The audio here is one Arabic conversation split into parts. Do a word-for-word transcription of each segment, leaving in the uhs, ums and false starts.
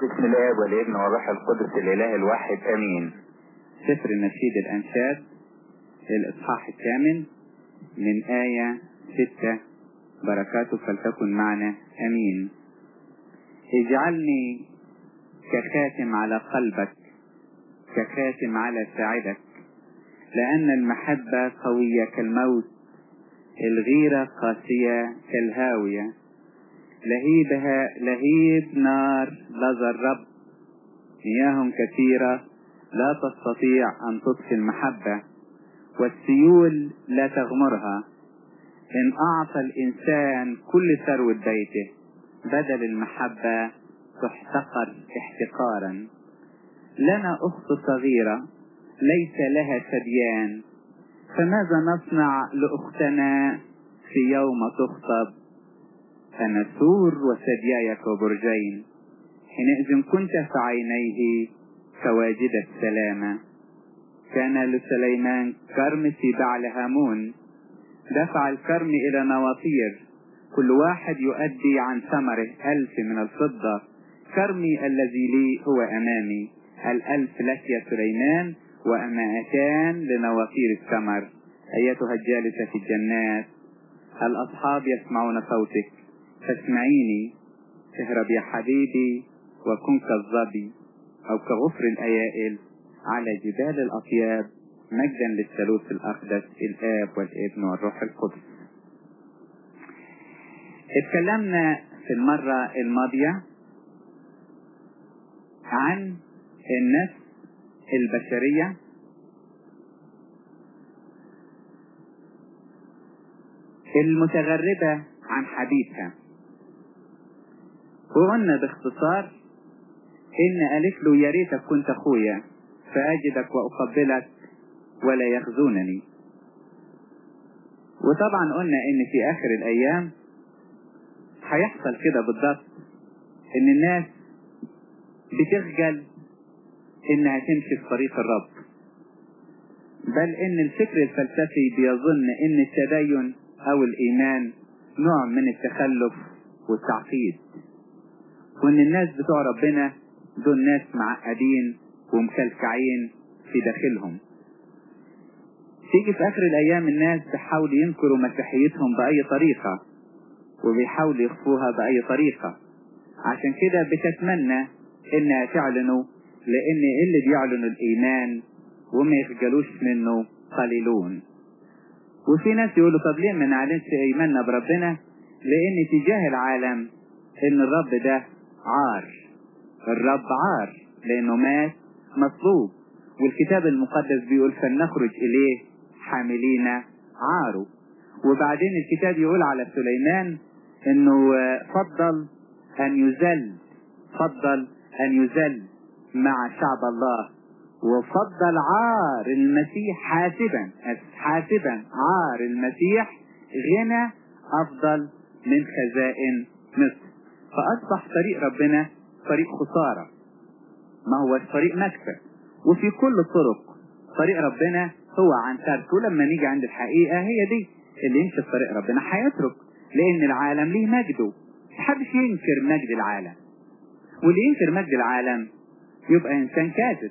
بسم الآب والابن والروح القدس الإله الواحد آمين. سفر نشيد الأنشاد الإصحاح الثامن من آية ستة، بركاته فلتكن معنا آمين. اجعلني كخاتم على قلبك، كخاتم على ساعدك، لأن المحبة قوية كالموت، الغيرة قاسية كالهاوية. لهيبها لهيب نار لظى الرب، مياه كثيرة لا تستطيع أن تطفي المحبة، والسيول لا تغمرها. إن أعطى الإنسان كل ثروة بيته، بدل المحبة تحتقر احتقارا. لنا أخت صغيرة ليس لها ثديان، فماذا نصنع لأختنا في يوم تخطب؟ أنا سور وثدياي كبرجين، حينئذ كنت في عينيه كواجد السلامة. كان لسليمان كرم في بعل هامون، دفع الكرم إلى نواطير، كل واحد يؤدي عن ثمره ألف من الفضة. كرمي الذي لي هو أمامي، الألف لك يا سليمان، وأمائتان لنواطير الثمر. أيتها الجالسة في الجنات، الأصحاب يسمعون صوتك، فاسمعيني. اهرب يا حبيبي وكن كالظبي أو كغفر الأيائل على جبال الأطياب، مجدا للثالوث الأقدس الآب والابن والروح القدس. اتكلمنا في المرة الماضية عن النفس البشرية المتغربة عن حبيبها، وقلنا باختصار إن قالت له يا ريتك كنت أخويا فأجدك وأقبلك ولا يخزونني. وطبعا قلنا إن في آخر الأيام هيحصل كده بالضبط، إن الناس بتخجل إنها تمشي في طريق الرب، بل إن الفكر الفلسفي بيظن إن التدين أو الإيمان نوع من التخلف والتعقيد، وإن الناس بتوع ربنا دول ناس معقدين ومكلكعين في داخلهم. تيجي في آخر الأيام الناس بيحاولوا ينكروا مسيحيتهم بأي طريقة، وبيحاولوا يخفوها بأي طريقة. عشان كده بتتمنى إنها تعلنوا، لأن اللي بيعلنوا الإيمان وما يخجلوش منه قليلون. وفي ناس يقولوا طب ليه ما نعلنش إيماننا بربنا؟ لأن تجاه العالم إن الرب ده عار، الرب عار لأنه مات مطلوب، والكتاب المقدس بيقول فلنخرج إليه حاملين عاره. وبعدين الكتاب يقول على سليمان إنه فضل أن يذل، فضل أن يذل مع شعب الله، وفضل عار المسيح حاسبا حاسبا عار المسيح غنى أفضل من خزائن مصر. فأصبح طريق ربنا طريق خسارة، ما هو طريق مكسب. وفي كل الطرق طريق ربنا هو عن ترك، ولما نيجي عند الحقيقة هي دي اللي يمشي في طريق ربنا هيترك، لأن العالم ليه مجده، محدش ينكر مجد العالم، واللي ينكر مجد العالم يبقى إنسان كاذب.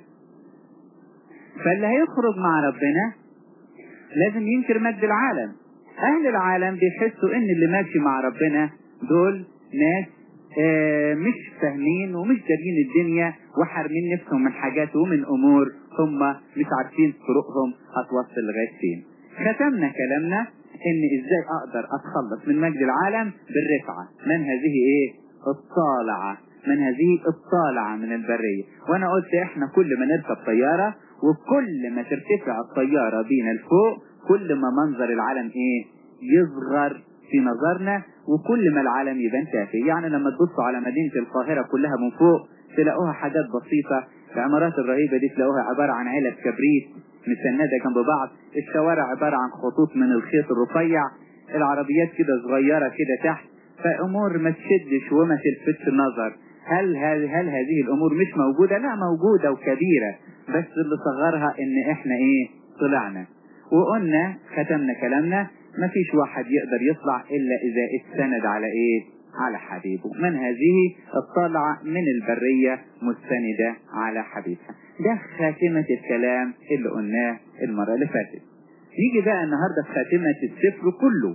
فاللي هيخرج مع ربنا لازم ينكر مجد العالم. أهل العالم بيحسوا إن اللي ماشي مع ربنا دول ناس آه مش فاهمين ومش دارين الدنيا، وحارمين نفسهم من حاجات ومن أمور هم مش عارفين طرقهم هتوصل لغاية فين. ختمنا كلامنا إن إزاي أقدر أتخلص من مجد العالم بالرفعة. من هذه إيه؟ الطالعة، من هذه الطالعة من البرية. وأنا قلت إحنا كل ما نركب طيارة وكل ما ترتفع الطيارة بينا لفوق، كل ما منظر العالم إيه؟ يصغر في نظرنا، وكل ما العالم يبان تافه. يعني لما تبصوا على مدينة القاهرة كلها من فوق تلاقوها حاجات بسيطة، العمارات الرهيبة دي تلاقوها عبارة عن علب كبريت مسندة جنب بعض، الشوارع عبارة عن خطوط من الخيط الرفيع، العربيات كده صغيرة كده تحت، فأمور ما تشدش وما تلفتش النظر. هل, هل, هل هذه الأمور مش موجودة؟ لا موجودة وكبيرة، بس اللي صغرها إن إحنا إيه؟ طلعنا. وقلنا ختمنا كلامنا مفيش واحد يقدر يطلع إلا إذا اتسند على إيه؟ على حبيبه. من هذه الطلعة من البرية مستندة على حبيبها. ده خاتمة الكلام اللي قلناه المرة اللي فاتت. يجي بقى النهاردة في خاتمة السفر كله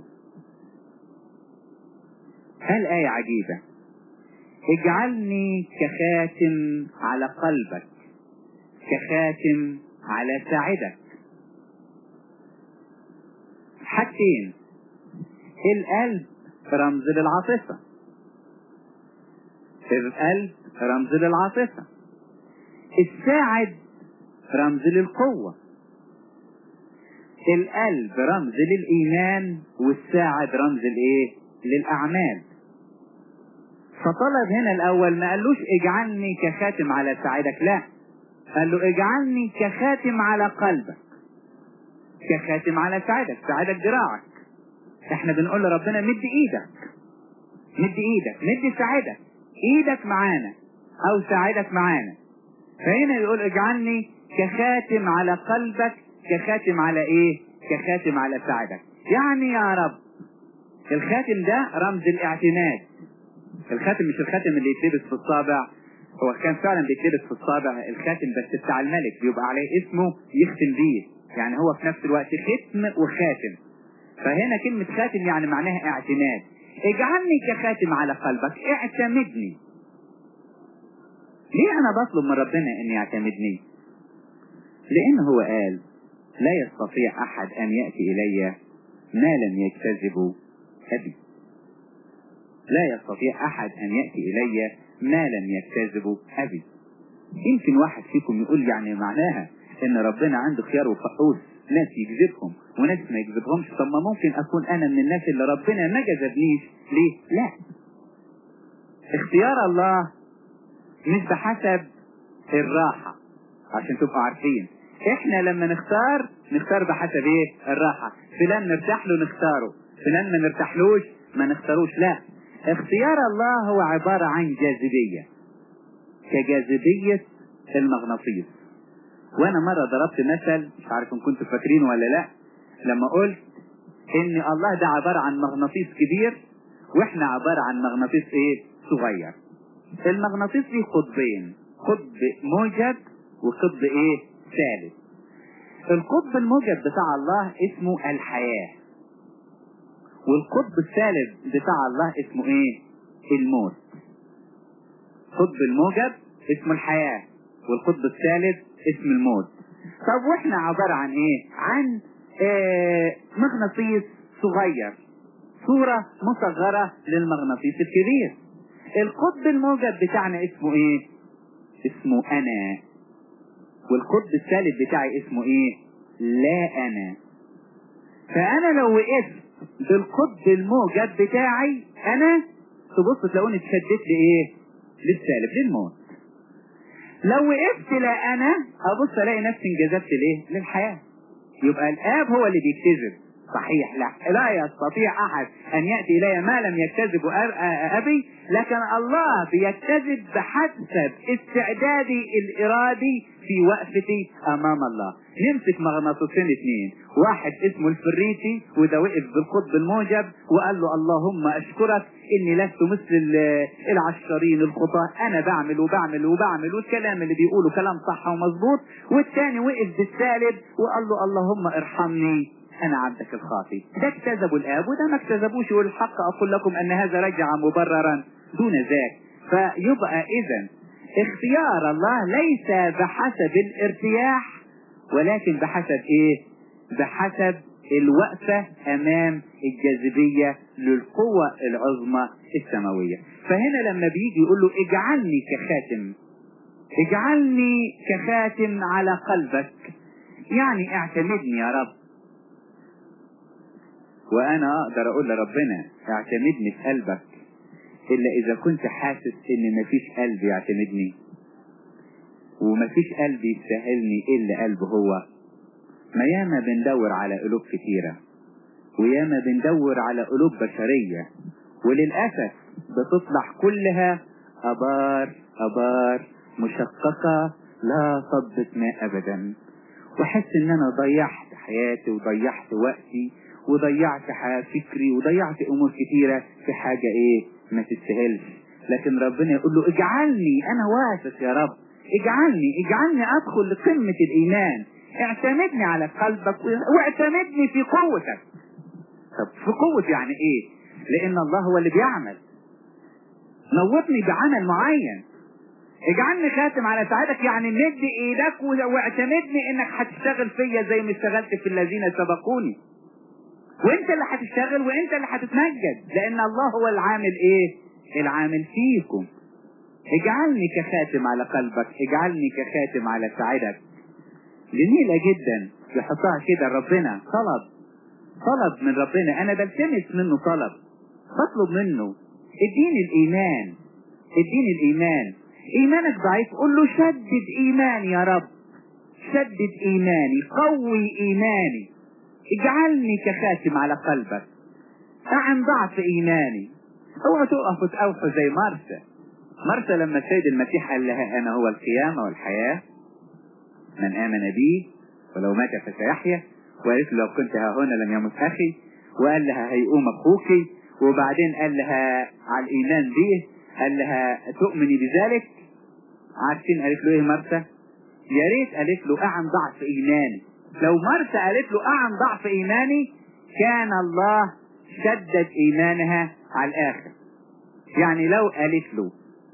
هل آية عجيبة: اجعلني كخاتم على قلبك، كخاتم على ساعدك. حاجتين: القلب رمز للعاطفة، القلب رمز للعاطفة، الساعد رمز للقوة. القلب رمز للإيمان والساعد رمز لإيه؟ للأعمال. فطلب هنا الأول ما قالوش اجعلني كخاتم على ساعدك، لا، قال له اجعلني كخاتم على قلبك، كخاتم على ساعدك. ساعدك دراعك. احنا بنقول لربنا مد ايدك، مد ايدك، مد ساعدك، ايدك معانا او ساعدك معانا. فهنا يقول اجعلني كخاتم على قلبك، كخاتم على ايه؟ كخاتم على ساعدك. يعني يا رب الخاتم ده رمز الاعتماد. الخاتم مش الخاتم اللي يتلبس في الصابع، هو كان فعلا بيتلبس في الصابع الخاتم بس بتاع الملك، بيبقى عليه اسمه يختم بيه، يعني هو في نفس الوقت ختم وخاتم. فهنا كلمة خاتم يعني معناها اعتماد. اجعلني كخاتم على قلبك، اعتمدني. ليه انا بطلب من ربنا ان يعتمدني؟ لان هو قال لا يستطيع احد ان يأتي الي ما لم يجتذبه ابي. لا يستطيع احد ان يأتي الي ما لم يجتذبه ابي. يمكن واحد فيكم يقول يعني معناها ان ربنا عنده خيار وفقوس، ناس يجذبهم وناس ما يجذبهمش. طب ما ممكن اكون انا من الناس اللي ربنا ما جذبنيش. ليه؟ لا، اختيار الله مش بحسب الراحة، عشان تبقوا عارفين. احنا لما نختار نختار بحسب ايه؟ الراحة. فلان نرتاح له نختاره، فلان ما نرتاحلوش ما نختاروش. لا، اختيار الله هو عبارة عن جاذبية، كجاذبية المغناطيس. وانا مرة ضربت مثل، مش عارف ان كنتوا فاكرينه ولا لا، لما قلت ان الله ده عبارة عن مغناطيس كبير واحنا عبارة عن مغناطيس ايه؟ صغير. المغناطيس ليه قطبين، قطب موجب وقطب ايه؟ سالب. القطب الموجب بتاع الله اسمه الحياة، والقطب السالب بتاع الله اسمه ايه؟ الموت. القطب الموجب اسمه الحياة والقطب السالب اسم الموت. طب واحنا عبارة عن ايه؟ عن اه مغناطيس صغير، صورة مصغرة للمغناطيس الكبير. القطب الموجب بتاعنا اسمه ايه؟ اسمه انا. والقطب السالب بتاعي اسمه ايه؟ لا انا. فانا لو وقفت بالقطب الموجب بتاعي انا، تبص تلاقوني اتشدت لايه؟ للسالب، للموت. لو وقفت لا انا ابص الاقي نفسي انجذبت ليه؟ للحياة. يبقى الاب هو اللي بيجتذب. صحيح، لا لا يستطيع احد ان يأتي الي ما لم يجتذب ابي، لكن الله بيجتذب بحسب استعدادي الارادي في وقفتي امام الله. نمسك مغناطيسين اثنين، واحد اسمه الفريسي وده وقف بالقطب الموجب وقال له اللهم اشكرك اني لست مثل العشرين الخطاة، انا بعمل وبعمل وبعمل والكلام اللي بيقوله كلام صح ومظبوط. والثاني وقف بالسالب وقال له اللهم ارحمني انا عبدك الخاطي. ده اكتذبوا الاب وده ما اكتذبوش. والحق اقول لكم ان هذا رجع مبررا دون ذاك. فيبقى اذا اختيار الله ليس بحسب الارتياح ولكن بحسب ايه؟ بحسب الوقفة امام الجاذبية للقوة العظمى السماوية. فهنا لما بيجي يقول له اجعلني كخاتم، اجعلني كخاتم على قلبك، يعني اعتمدني يا رب. وانا اقدر اقول لربنا اعتمدني في قلبك الا اذا كنت حاسس ان مفيش قلب يعتمدني ومفيش قلب يستاهلني الا قلب هو. ما ياما بندور على قلوب كتيرة وياما بندور على قلوب بشرية، وللأسف بتطلع كلها ابار ابار مشققة لا صدت ماء ابدا. واحس ان انا ضيعت حياتي وضيعت وقتي وضيعت فكري وضيعت امور كتيرة في حاجة ايه؟ ما تستاهلش، لكن ربنا يقول له اجعلني، انا واثق يا رب، اجعلني اجعلني ادخل لقمة الايمان، اعتمدني على قلبك واعتمدني في قوتك. طب في قوة يعني ايه؟ لان الله هو اللي بيعمل. نوطني بعمل معين، اجعلني خاتم على سعادتك، يعني مد ايدك واعتمدني انك هتشتغل فيا زي ما اشتغلت في الذين سبقوني، وانت اللي هتشتغل وانت اللي هتتمجد، لان الله هو العامل ايه؟ العامل فيكم. اجعلني كخاتم على قلبك، اجعلني كخاتم على سعادتك. جميلة جدا يحطها كده ربنا، طلب طلب من ربنا، انا بلتمس منه طلب، بطلب منه اديني الايمان، اديني الايمان. ايمانك ضعيف، قول له شدد ايماني يا رب، شدد ايماني، قوي ايماني، اجعلني كخاتم على قلبك، اعن ضعف ايماني. اوعى تقف وتقوحوا زي مرسى. مرسى لما السيد المسيح قال لها انا هو القيامة والحياة، من امن بي ولو مات فسيحيا، وقالت له لو كنت ها هنا لم يمت اخي، وقال لها هيقوم اخوك، وبعدين قال لها على الايمان به، قال لها تؤمني بذلك. عارفين قالت له ايه مرسى؟ يا ريت قالت له اعن ضعف ايماني. لو مرسى قالت له اعن ضعف ايماني كان الله شدد ايمانها على الاخر. يعني لو قالت له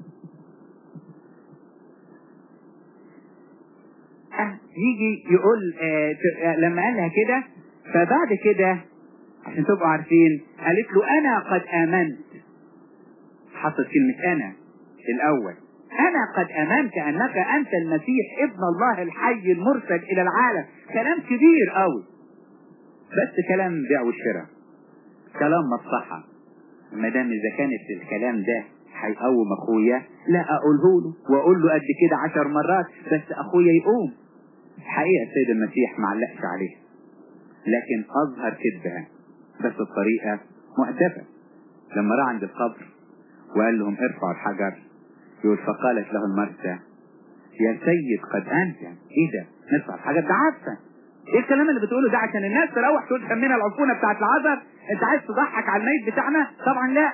أه يجي يقول آه لما قال لها كده، فبعد كده عشان تبقوا عارفين قالت له انا قد امنت، حطت كلمة انا الاول، انا قد امنت انك انت المسيح ابن الله الحي المرسل الى العالم. كلام كبير قوي، بس كلام بيع وشراء، كلام مصلحة. ما دام اذا كانت الكلام ده هيقوم اخويا، لا اقوله له واقول له قد كده عشر مرات بس اخويا يقوم. حقيقة السيد المسيح معلقش عليه، لكن اظهر كذبها بس الطريقة مؤدبة. لما راح عند القبر وقال لهم ارفعوا الحجر، يقول فقالت له المرسى يا سيد قد انت. ايه ده نرفع الحجر؟ ده عفن. ايه الكلام اللي بتقوله ده عشان الناس تروح تقول سمينا العفونة بتاعت العذر؟ انت عايز تضحك على الميت بتاعنا؟ طبعا لا.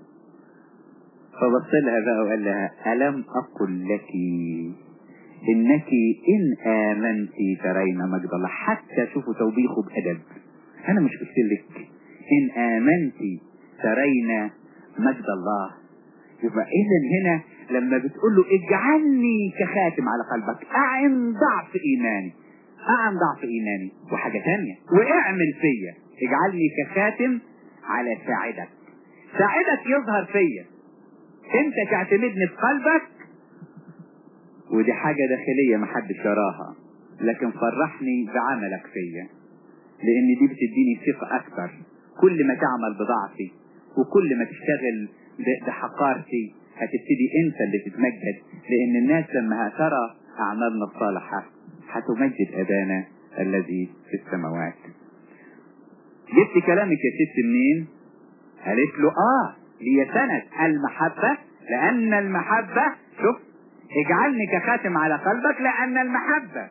فبص لها بقى وقال لها ألم أقل لك إنك إن آمنتي ترين مجد الله. حتى شوفوا توبيخه بأدب، أنا مش قلت لك إن آمنتي ترين مجد الله؟ يبقى إذن هنا لما بتقول له اجعلني كخاتم على قلبك، أعن ضعف إيماني، أعن ضعف إيماني. وحاجة تانية، واعمل فيا، اجعلني كخاتم على ساعدك. ساعدك يظهر فيا، انت تعتمدني في قلبك، ودي حاجة داخلية محدش يراها، لكن فرحني بعملك فيا، لان دي بتديني ثقة اكتر. كل ما تعمل بضعفي وكل ما تشتغل بحقارتي هتبتدي انت اللي تتمجد، لان الناس لما هترى اعمالنا الصالحة هتمجد ابانا الذي في السماوات. جبت كلامك يا ست منين؟ قالت له اه هي سند المحبة، لأن المحبة، شوف اجعلني كخاتم على قلبك لأن المحبة.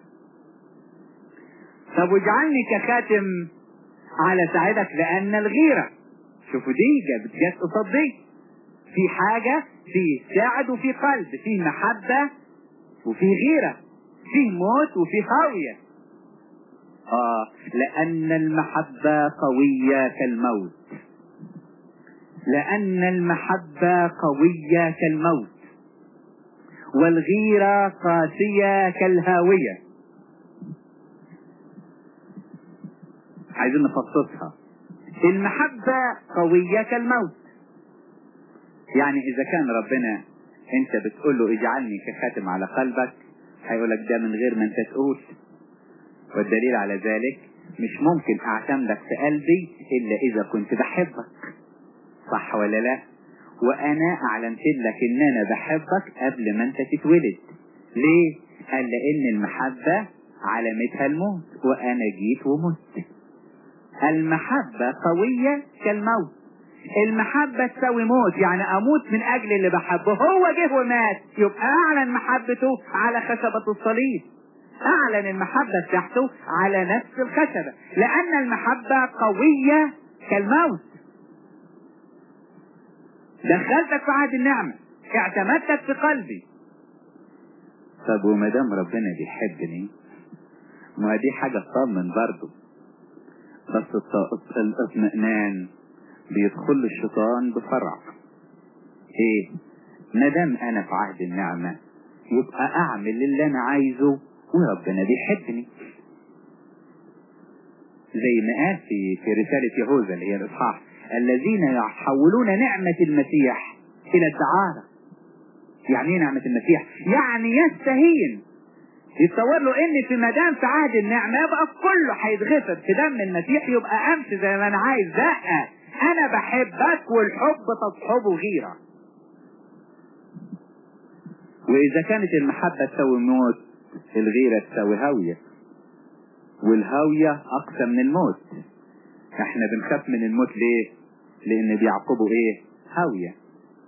طب واجعلني كخاتم على سعادك لأن الغيرة. شوفوا دي جابت جت قصاد دي، في حاجة، في ساعد وفي قلب، في محبة وفي غيرة، في موت وفي خاوية. اه لأن المحبة قوية كالموت، لأن المحبة قوية كالموت، والغيرة قاسية كالهاوية. عايزين نفصصها. المحبة قوية كالموت، يعني إذا كان ربنا أنت بتقول له اجعلني كخاتم على قلبك، هيقولك ده من غير ما أنت تقول. والدليل على ذلك مش ممكن أعتمدك في قلبي إلا إذا كنت بحبك، صح ولا لا؟ وانا اعلنت لك ان انا بحبك قبل ما انت تتولد. ليه؟ قال لان المحبة علامتها الموت، وانا جيت ومت. المحبة قوية كالموت. المحبة تساوي موت، يعني اموت من اجل اللي بحبه. هو جه ومات، يبقى اعلن محبته على خشبة الصليب، اعلن المحبة بتاعته على نفس الخشبة، لان المحبة قوية كالموت. دخلتك في عهد النعمة، اعتمدتك في قلبي. طب وما دام ربنا بيحبني، ما دي حاجة تطمن برضه، بس الاطمئنان بيدخل الشيطان بفرع. ايه؟ ما دام انا في عهد النعمة يبقى اعمل اللي انا عايزه وربنا بيحبني. زي ما قال في في رسالة يهوذا اللي هي الاصحاح: الذين يحولون نعمة المسيح الى الدعارة. يعني ايه نعمة المسيح؟ يعني يستهين، يتصور له ان في مدام في عهد النعمة يبقى كله هيتغفر في دم المسيح، يبقى امشي زي ما انا عايز. لا، انا بحبك والحب تصحبه غيرة. واذا كانت المحبة تساوي موت، الغيرة تساوي هاوية، والهاوية اقسى من الموت. احنا بنخاف من الموت ليه؟ لان بيعقبه ايه؟ هاوية.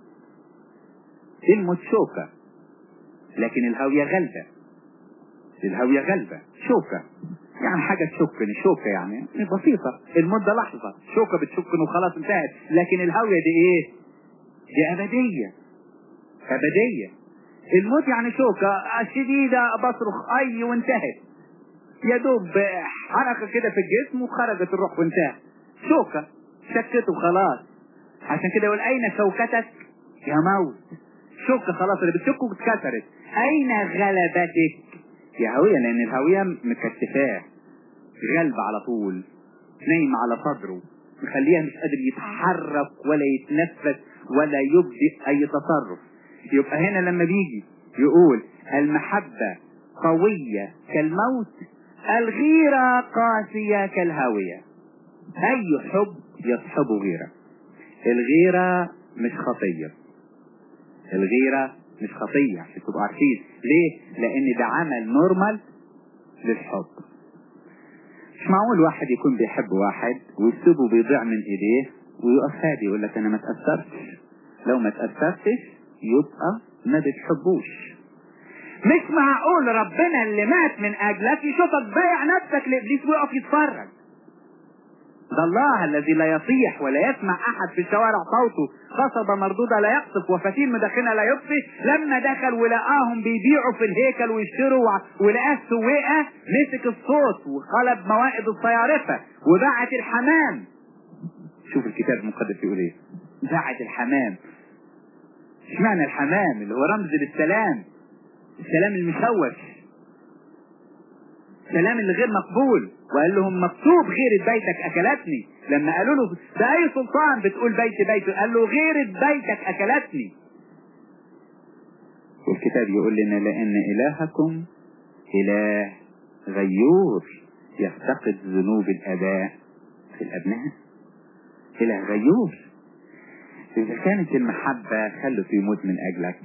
الموت شوكة، لكن الهاوية غلبة. الهاوية غلبة، شوكة يعني حاجة تشكني، شوكة يعني بسيطة. الموت ده لحظة، شوكة بتشكن وخلاص انتهت. لكن الهاوية دي ايه؟ دي ابدية. ابدية. الموت يعني شوكة شديدة، بصرخ اي وانتهت، يا دوب حركة كده في الجسم وخرجت الروح وانتهت. شوكة شكته خلاص. عشان كده يقول: اين شوكتك يا موت؟ شوكة خلاص اللي بتشكه اتكسرت. اين غلبتك يا هوية؟ لان الهوية مكتفاه، غلب على طول، نايم على صدره، مخليها مش قادر يتحرك ولا يتنفس ولا يبدأ اي تصرف. يبقى هنا لما بيجي يقول المحبة قوية كالموت، الغيرة قاسية كالهاوية. اي حب يصحبه غيرة. الغيرة مش خطية، الغيرة مش خطية عشان تبقوا عارفين ليه؟ لان ده عمل نورمال للحب. مش معقول واحد يكون بيحب واحد ويسيبه بيضيع من ايديه ويقف هادي يقول لك انا ما تأثرتش. لو ما تأثرتش يبقى ما بتحبوش. مش معقول ربنا اللي مات من اجلك يشوفك بايع نفسك لابليس ويقف يتفرج. ده الله الذي لا يصيح ولا يسمع احد في الشوارع صوته، قصبة مردودة لا يقصف وفتيل مدخنة لا يطفي. لما دخل ولقاهم بيبيعوا في الهيكل ويشتروا ولقاه السويقة، مسك الصوت وقلب موائد الصيارفة وباعت الحمام. شوف الكتاب المقدس يقول ايه؟ باعت الحمام. اشمعنى الحمام اللي هو رمز للسلام، السلام المشوش، السلام اللي غير مقبول. وقال لهم مكتوب غيرة بيتك اكلتني. لما قالوا له بأي سلطان بتقول بيت بيته؟ قال له غيرة بيتك اكلتني. والكتاب يقول لنا لان الهكم اله غيور يفتقد ذنوب الاباء في الابناء. اله غيور. اذا كانت المحبة خلته يموت من اجلك،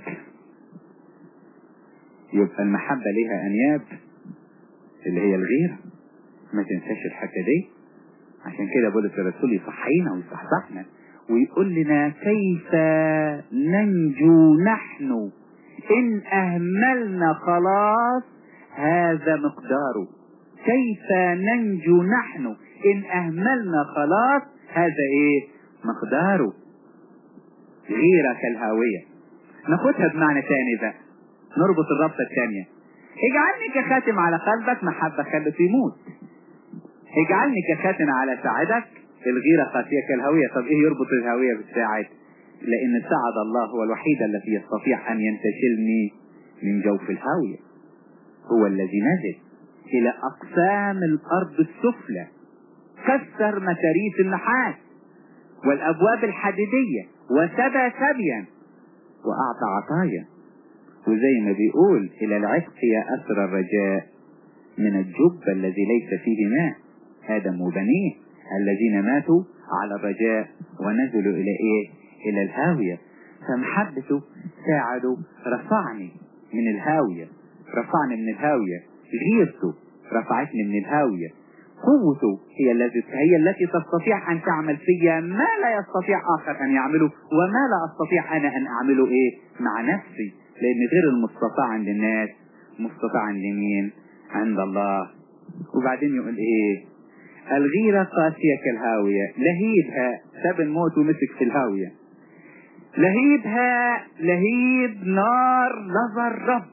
يبقى المحبة لها انياب اللي هي الغيرة. ما تنساش الحكاية دي. عشان كده بولس الرسول يصحينا ويصحصحنا ويقول لنا كيف ننجو نحن إن أهملنا خلاص هذا مقداره. كيف ننجو نحن إن أهملنا خلاص هذا إيه مقداره. غيرة كالهاوية. ناخدها بمعنى تاني بقى، نربط الربطة الثانية. اجعلني كخاتم على قلبك، محبة خلته يموت. اجعلني كخاتم على ساعدك، الغيرة قاسية كالهاوية. طب ايه يربط الهاوية بالساعد؟ لان ساعد الله هو الوحيد الذي يستطيع ان ينتشلني من جوف الهاوية. هو الذي نزل الى اقسام الارض السفلى، كسر متاريس النحاس والابواب الحديدية وسبى سبيا واعطى عطايا. وزي ما بيقول الى العتق يا اسر الرجاء من الجب الذي ليس فيه ماء، آدم وبنيه الذين ماتوا على الرجاء ونزلوا الى ايه؟ الى الهاوية. فمحبته ساعده، رفعني من الهاوية، رفعني من الهاوية. غيرته رفعتني من الهاوية. قوته هي التي هي التي تستطيع ان تعمل فيا ما لا يستطيع اخر ان يعمله، وما لا استطيع انا ان اعمله ايه مع نفسي. لان غير المستطاع عند الناس مستطاع عند مين؟ عند الله. وبعدين يقول ايه؟ الغيرة قاسية كالهاوية، لهيبها ساب الموت ومسك في الهاوية. لهيبها لهيب نار لظى الرب.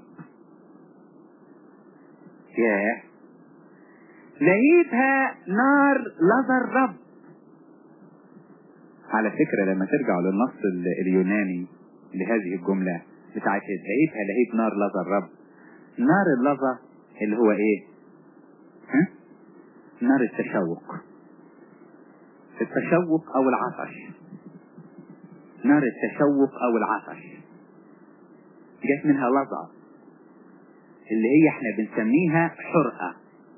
ياه، لهيبها نار لظى الرب. على فكرة لما ترجعوا للنص اليوناني لهذه الجملة بتاعت لهيبها لهيب نار لظى الرب، نار اللظى اللي هو ايه؟ ها؟ نار التشوق، التشوق او العطش. نار التشوق او العطش جت منها لظى اللي هي احنا بنسميها حرقة.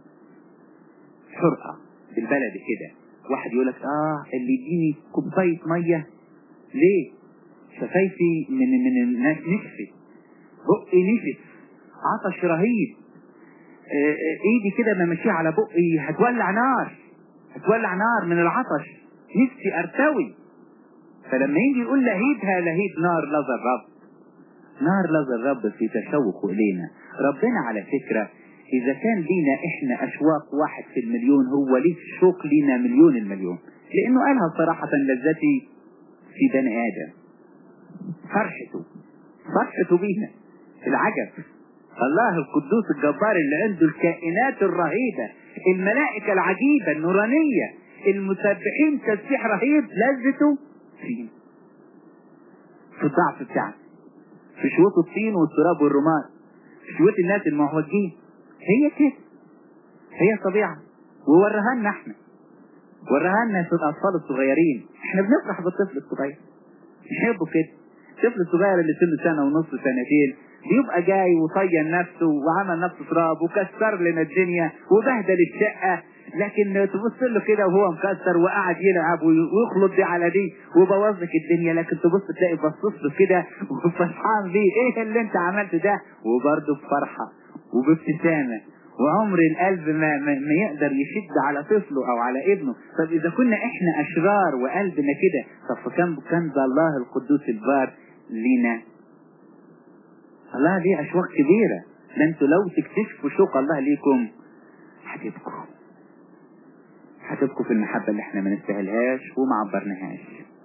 حرقة بالبلد كده، واحد يقولك اه اللي يديني كوباية مية ليه؟ شفايفي من من الناس نشفت، بقي نشف، عطش رهيب، اه ايدي كده ما ماشيه على بقي هتولع نار، هتولع نار من العطش، نفسي ارتوي. فلما يجي يقول لهيبها لهيب نار لظى الرب، نار لظى الرب في تشوق الينا. ربنا على فكرة اذا كان لينا احنا اشواق واحد في المليون، هو ليه شوق لينا مليون المليون، لانه قالها صراحة لذتي في بني ادم، فرحته فرحته بينا. العجب الله القدوس الجبار اللي عنده الكائنات الرهيبة، الملائكة العجيبة النورانية المسبحين تسبيح رهيب، لذته فينا، في الضعف بتاعنا، في شوط الطين والتراب والرماد، في شوط الناس المعوجين. هي كده، هي طبيعة، ووراها لنا احنا، وراها لنا في الاطفال الصغيرين. احنا بنفرح بالطفل الصغير، نحبه كده. الطفل الصغير اللي سنه سنة ونص سنتين بيبقى جاي وطين نفسه وعمل نفسه تراب وكسر لنا الدنيا وبهدل الشقة، لكن تبص له كده وهو مكسر وقاعد يلعب ويخلط دي على دي وبوظ لك الدنيا، لكن تبص تلاقي بصص له كده وفرحان بيه، ايه اللي انت عملته ده؟ وبرضه بفرحة وبابتسامة، وعمر القلب ما, ما, ما يقدر يشد على طفله او على ابنه. طب اذا كنا احنا اشرار وقلبنا كده، طب كم كان ذا الله القدوس البار لينا؟ الله ليه اشواق كبيرة، ده انتوا لو تكتشفوا شوق الله ليكم هتبكوا، هتبكوا في المحبة اللي احنا ما نستاهلهاش وما عبرناهاش.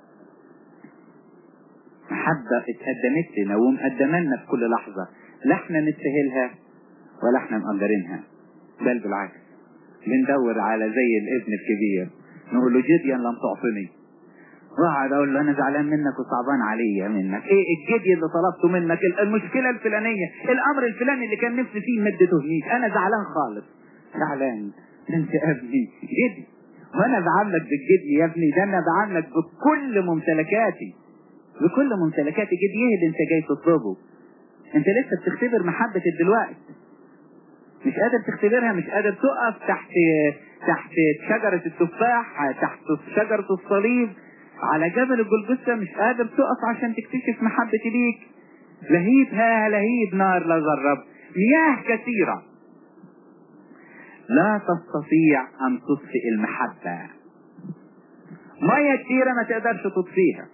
محبة اتقدمت لنا ومقدمنا في كل لحظة، لا احنا نستاهلها ولا احنا مقدرينها، بل بالعكس بندور على زي الابن الكبير نقول له جديا لم تعطني، واقعد اقول له انا زعلان منك وصعبان عليا منك، ايه الجدي اللي طلبته منك؟ المشكلة الفلانية، الامر الفلاني اللي كان نفسي فيه مدته ليك، انا زعلان خالص. زعلان؟ انت ابني جدي، وانا بعاملك بالجدي يا ابني، ده انا بعاملك بكل ممتلكاتي، بكل ممتلكاتي. جدي ايه اللي انت جاي تطلبه؟ انت لسه بتختبر محبة دلوقتي، مش قادر تختبرها، مش قادر تقف تحت تحت شجرة التفاح، تحت شجرة الصليب على جبل الجلجثة، مش قادر تقف عشان تكتشف محبتي ليك. لهيبها لهيب نار لظى الرب، مياه كثيرة لا تستطيع ان تطفئ المحبة. مية كثيرة ما تقدرش تطفيها.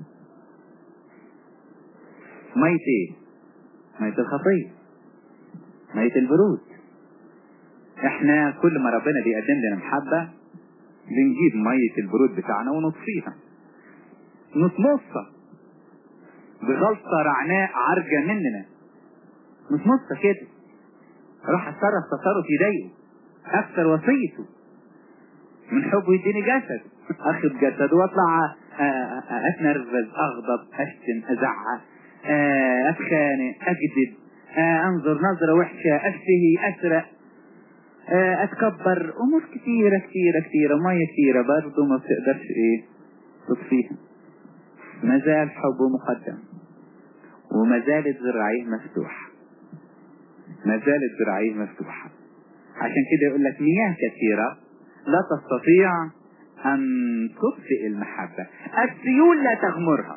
مية ايه؟ مية الخطية، مية البرود. احنا كل ما ربنا بيقدم لنا محبة بنجيب مية البرود بتاعنا ونطفيها، نطمصها بغلطة رعناء عرجة مننا، نطمصها كده. راح اتصرف تصرف يضايقه، اكثر وصيته من حبه يديني جسد، اخذ جسد واطلع اتنرفز، اغضب، اشتم، ازعق، اتخانق، اكذب، انظر نظرة وحشة، اشتهي، اسرق، اتكبر، امور كثيرة كثيرة كثيرة. مية كثيرة برضو ما بتقدرش ايه تطفيها. ما زال حبه مقدم وما زالت ذراعيه مفتوحة، ما زالت ذراعيه مفتوحة. عشان كده يقول لك مياه كثيرة لا تستطيع ان تطفئ المحبة، السيول لا تغمرها.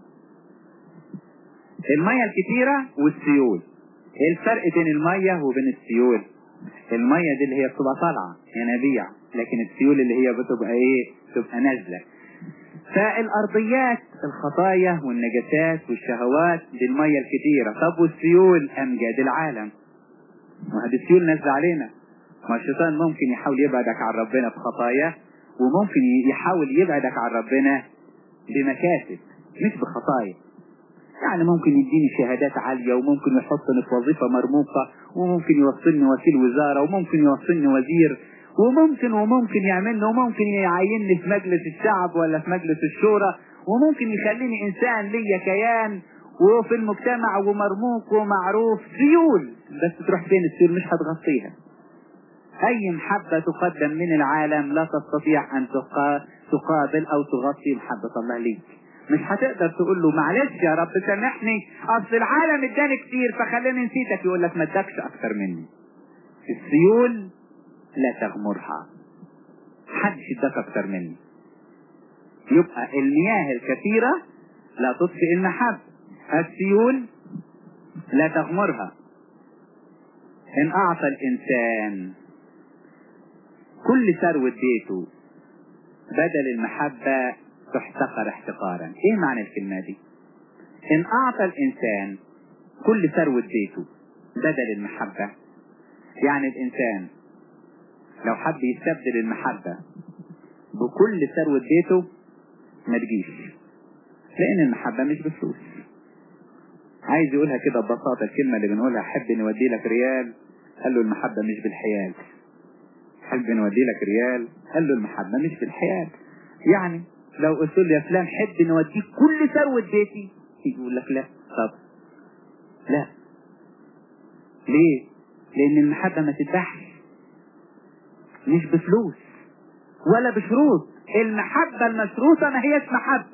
المية الكثيرة والسيول، الفرق بين المية وبين السيول، المية دي اللي هي بتبقى طالعة ينابيع، لكن السيول اللي هي بتبقى ايه؟ بتبقى نازلة. فالارضيات الخطايا والنجاسات والشهوات دي المية الكثيرة. طب والسيول امجاد العالم، وهذه السيول نازلة علينا. ما الشيطان ممكن يحاول يبعدك عن ربنا بخطايا، وممكن يحاول يبعدك عن ربنا بمكاسب. مش بخطايا. يعني ممكن يديني شهادات عالية، وممكن يحطني في وظيفة مرموقة، وممكن يوصلني وكيل وزارة، وممكن يوصلني وزير، وممكن وممكن يعملني، وممكن يعينني في مجلس الشعب ولا في مجلس الشورى، وممكن يخليني انسان ليا كيان وفي المجتمع ومرموق ومعروف. سيول، بس تروح فين السيول؟ مش هتغطيها. اي محبة تقدم من العالم لا تستطيع ان تقابل او تغطي محبة الله ليك. مش هتقدر تقول له معلش يا رب سامحني، اصل العالم اداني كتير فخلاني نسيتك. يقول لك ما ادكش اكتر مني. السيول لا تغمرها، محدش اداك اكتر مني. يبقى المياه الكثيرة لا تطفئ المحبة، السيول لا تغمرها. ان اعطى الانسان كل ثروة بيته بدل المحبة تحتقر احتقارا. ايه معنى الكلمة دي؟ ان اعطى الانسان كل ثروة بيته بدل المحبة، يعني الانسان لو حب يستبدل المحبة بكل ثروة بيته ما تجيش، لان المحبة مش بفلوس. عايز يقولها كده ببساطة، الكلمة اللي بنقولها حب نودي لك ريال، قال له المحبة مش بالحيال. حب نودي لك ريال، قال له المحبة مش بالحيال. يعني لو قلت له يا فلان حب نوديك كل ثروة بيتي، يقول لك لا. طب لا، ليه؟ لان المحبة ما تتباعش، مش بفلوس ولا بشروط. المحبة المشروطة ما هيش محبة.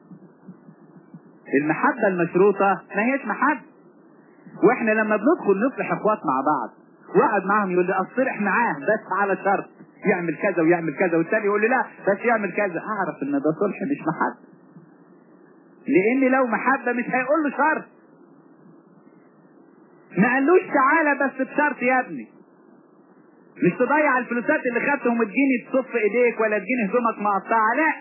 المحبة المشروطة ما هيش محبة. واحنا لما بندخل نصلح اخوات مع بعض، واحد معاهم يقول لي اصلح معاه بس على شرط يعمل كذا ويعمل كذا، والتاني يقول لي لا بس يعمل كذا، اعرف ان ده صلح مش محبة. لان لو محبة مش هيقول له شرط، ما قالوش تعالى بس بشرط يا ابني، مش تضيع الفلوسات اللي خدتهم وتجيني تصف ايديك ولا تجيني هدومك مقطعه، لا،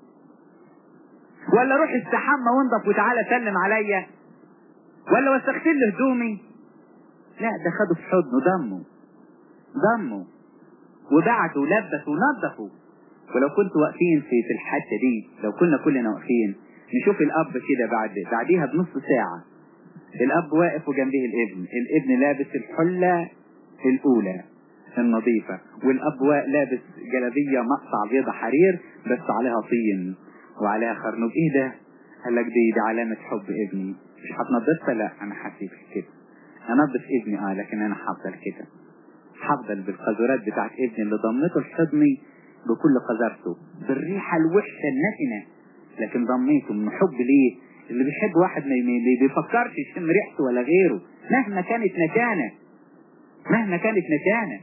ولا روح استحمى وانضف وتعالى سلم عليا، ولا وسختين له هدومي. لا، ده خده في حضنه، دمه دمه وبعته ولبسه ونظفه. ولو كنتوا واقفين في في الحته دي، لو كنا كلنا واقفين نشوف الاب كده بعد بعديها بنص ساعه الاب واقف وجنبه الابن، الابن لابس الحله الاولى النظيفه، والاب لابس جلابيه مقطع بيضه حرير بس عليها طين وعليها خرنوب. ايه ده؟ قال لك دي دي علامه حب ابني. مش هتنضفها؟ لا، انا حاسس كده، انضف ابني اه لكن انا هفضل كده، هفضل بالقذورات بتاعت ابني اللي ضمته لحضني بكل قذرته، بالريحه الوحشه النتنه، لكن ضميته من حب. ليه؟ اللي بيحب واحد ما بيفكرش يشم ريحته ولا غيره مهما كانت نتانه، مهما كانت نتانه.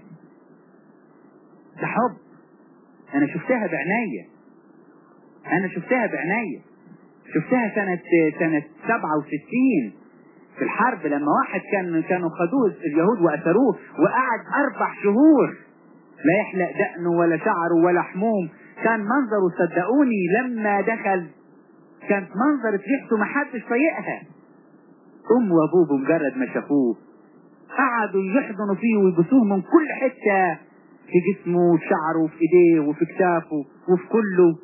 ده حب. انا شفتها بعناية، انا شفتها بعناية شفتها سنة سنة سبعة وستين في الحرب، لما واحد كان كانوا خدوه اليهود وأسروه وقعد أربع شهور لا يحلق دقنه ولا شعره ولا حموم. كان منظره صدقوني لما دخل كانت منظر ريحته ما حدش طايقها. أم وأبوه بمجرد ما شافوه قعدوا يحضنوا فيه ويبصوه من كل حتة في جسمه وفي شعره وفي ايديه وفي كتافه وفي كله.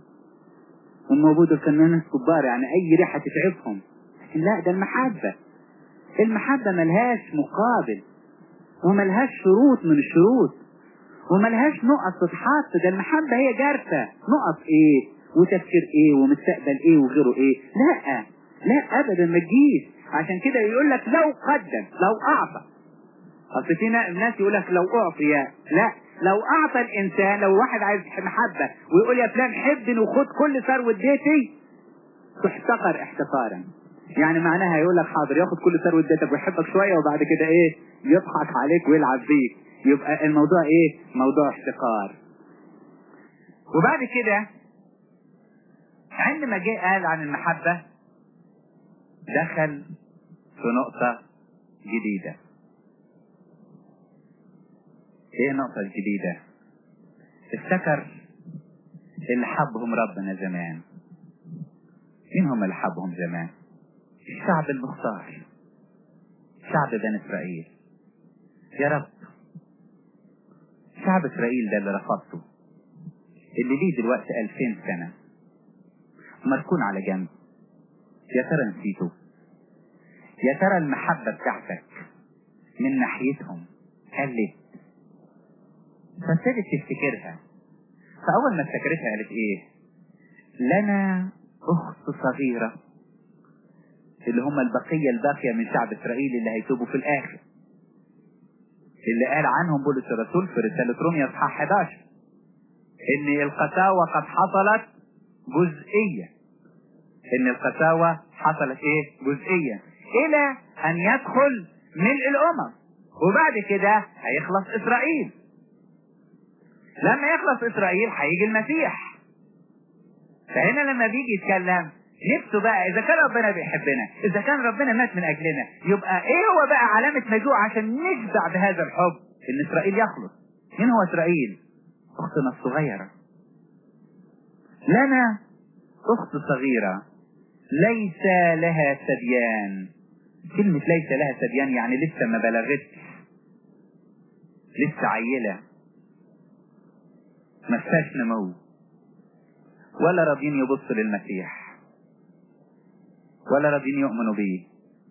أم وأبوه كانوا ناس كبار، يعني أي ريحة تتعبهم، لكن لا، ده المحبة. المحبة ملهاش مقابل وملهاش شروط من الشروط وملهاش نقط تتحط. ده المحبة هي جارفة، نقط ايه وتفكير ايه ومستقبل ايه وغيره ايه. لا لا ابدا ما تجيش. عشان كده يقول لك لو قدم لو اعطى. اصل في ناس يقول لك لو اعطي، لا، لو اعطى الانسان، لو واحد عايز محبة ويقول يا فلان حبني وخد كل ثروة بيتي، تحتقر احتقارا. يعني معناها يقول لك حاضر، ياخد كل ثروة بيتك ويحبك شوية وبعد كده ايه يضحك عليك ويلعب بيك، يبقى الموضوع ايه؟ موضوع احتقار. وبعد كده عندما جاء قال عن المحبة دخل في نقطة جديدة. ايه النقطة الجديدة؟ افتكر اللي حبهم ربنا زمان. مين هم اللي حبهم زمان؟ الشعب المختار، شعب بني اسرائيل. يا رب، شعب اسرائيل ده اللي رفضته، اللي ليه دلوقتي ألفين سنة مركون على جنب، يا ترى نسيته؟ يا ترى المحبة بتاعتك من ناحيتهم قلت؟ فابتدت تفتكرها. فأول ما افتكرتها قالت ايه؟ لنا أخت صغيرة، اللي هم البقية الباقية من شعب إسرائيل اللي هيتوبوا في الآخر، اللي قال عنهم بولس الرسول في رسالة روميا اصحاح احد عشر ان القساوة قد حصلت جزئية، ان القساوة حصلت ايه؟ جزئية، الى ان يدخل ملء الامم، وبعد كده هيخلص اسرائيل. لما يخلص اسرائيل هيجي المسيح. فهنا لما بيجي يتكلم نفسه بقى اذا كان ربنا بيحبنا، اذا كان ربنا مات من اجلنا، يبقى ايه هو بقى علامة مجوع عشان نشبع بهذا الحب؟ ان اسرائيل يخلص. مين هو اسرائيل؟ اختنا الصغيرة. لنا اخت صغيرة ليس لها سديان. كلمة ليس لها سديان يعني لسه ما بلغتش، لسه عيلة، ما فيهاش نمو، ولا راضيين يبصوا للمسيح، ولا راضيين يؤمنوا بيه،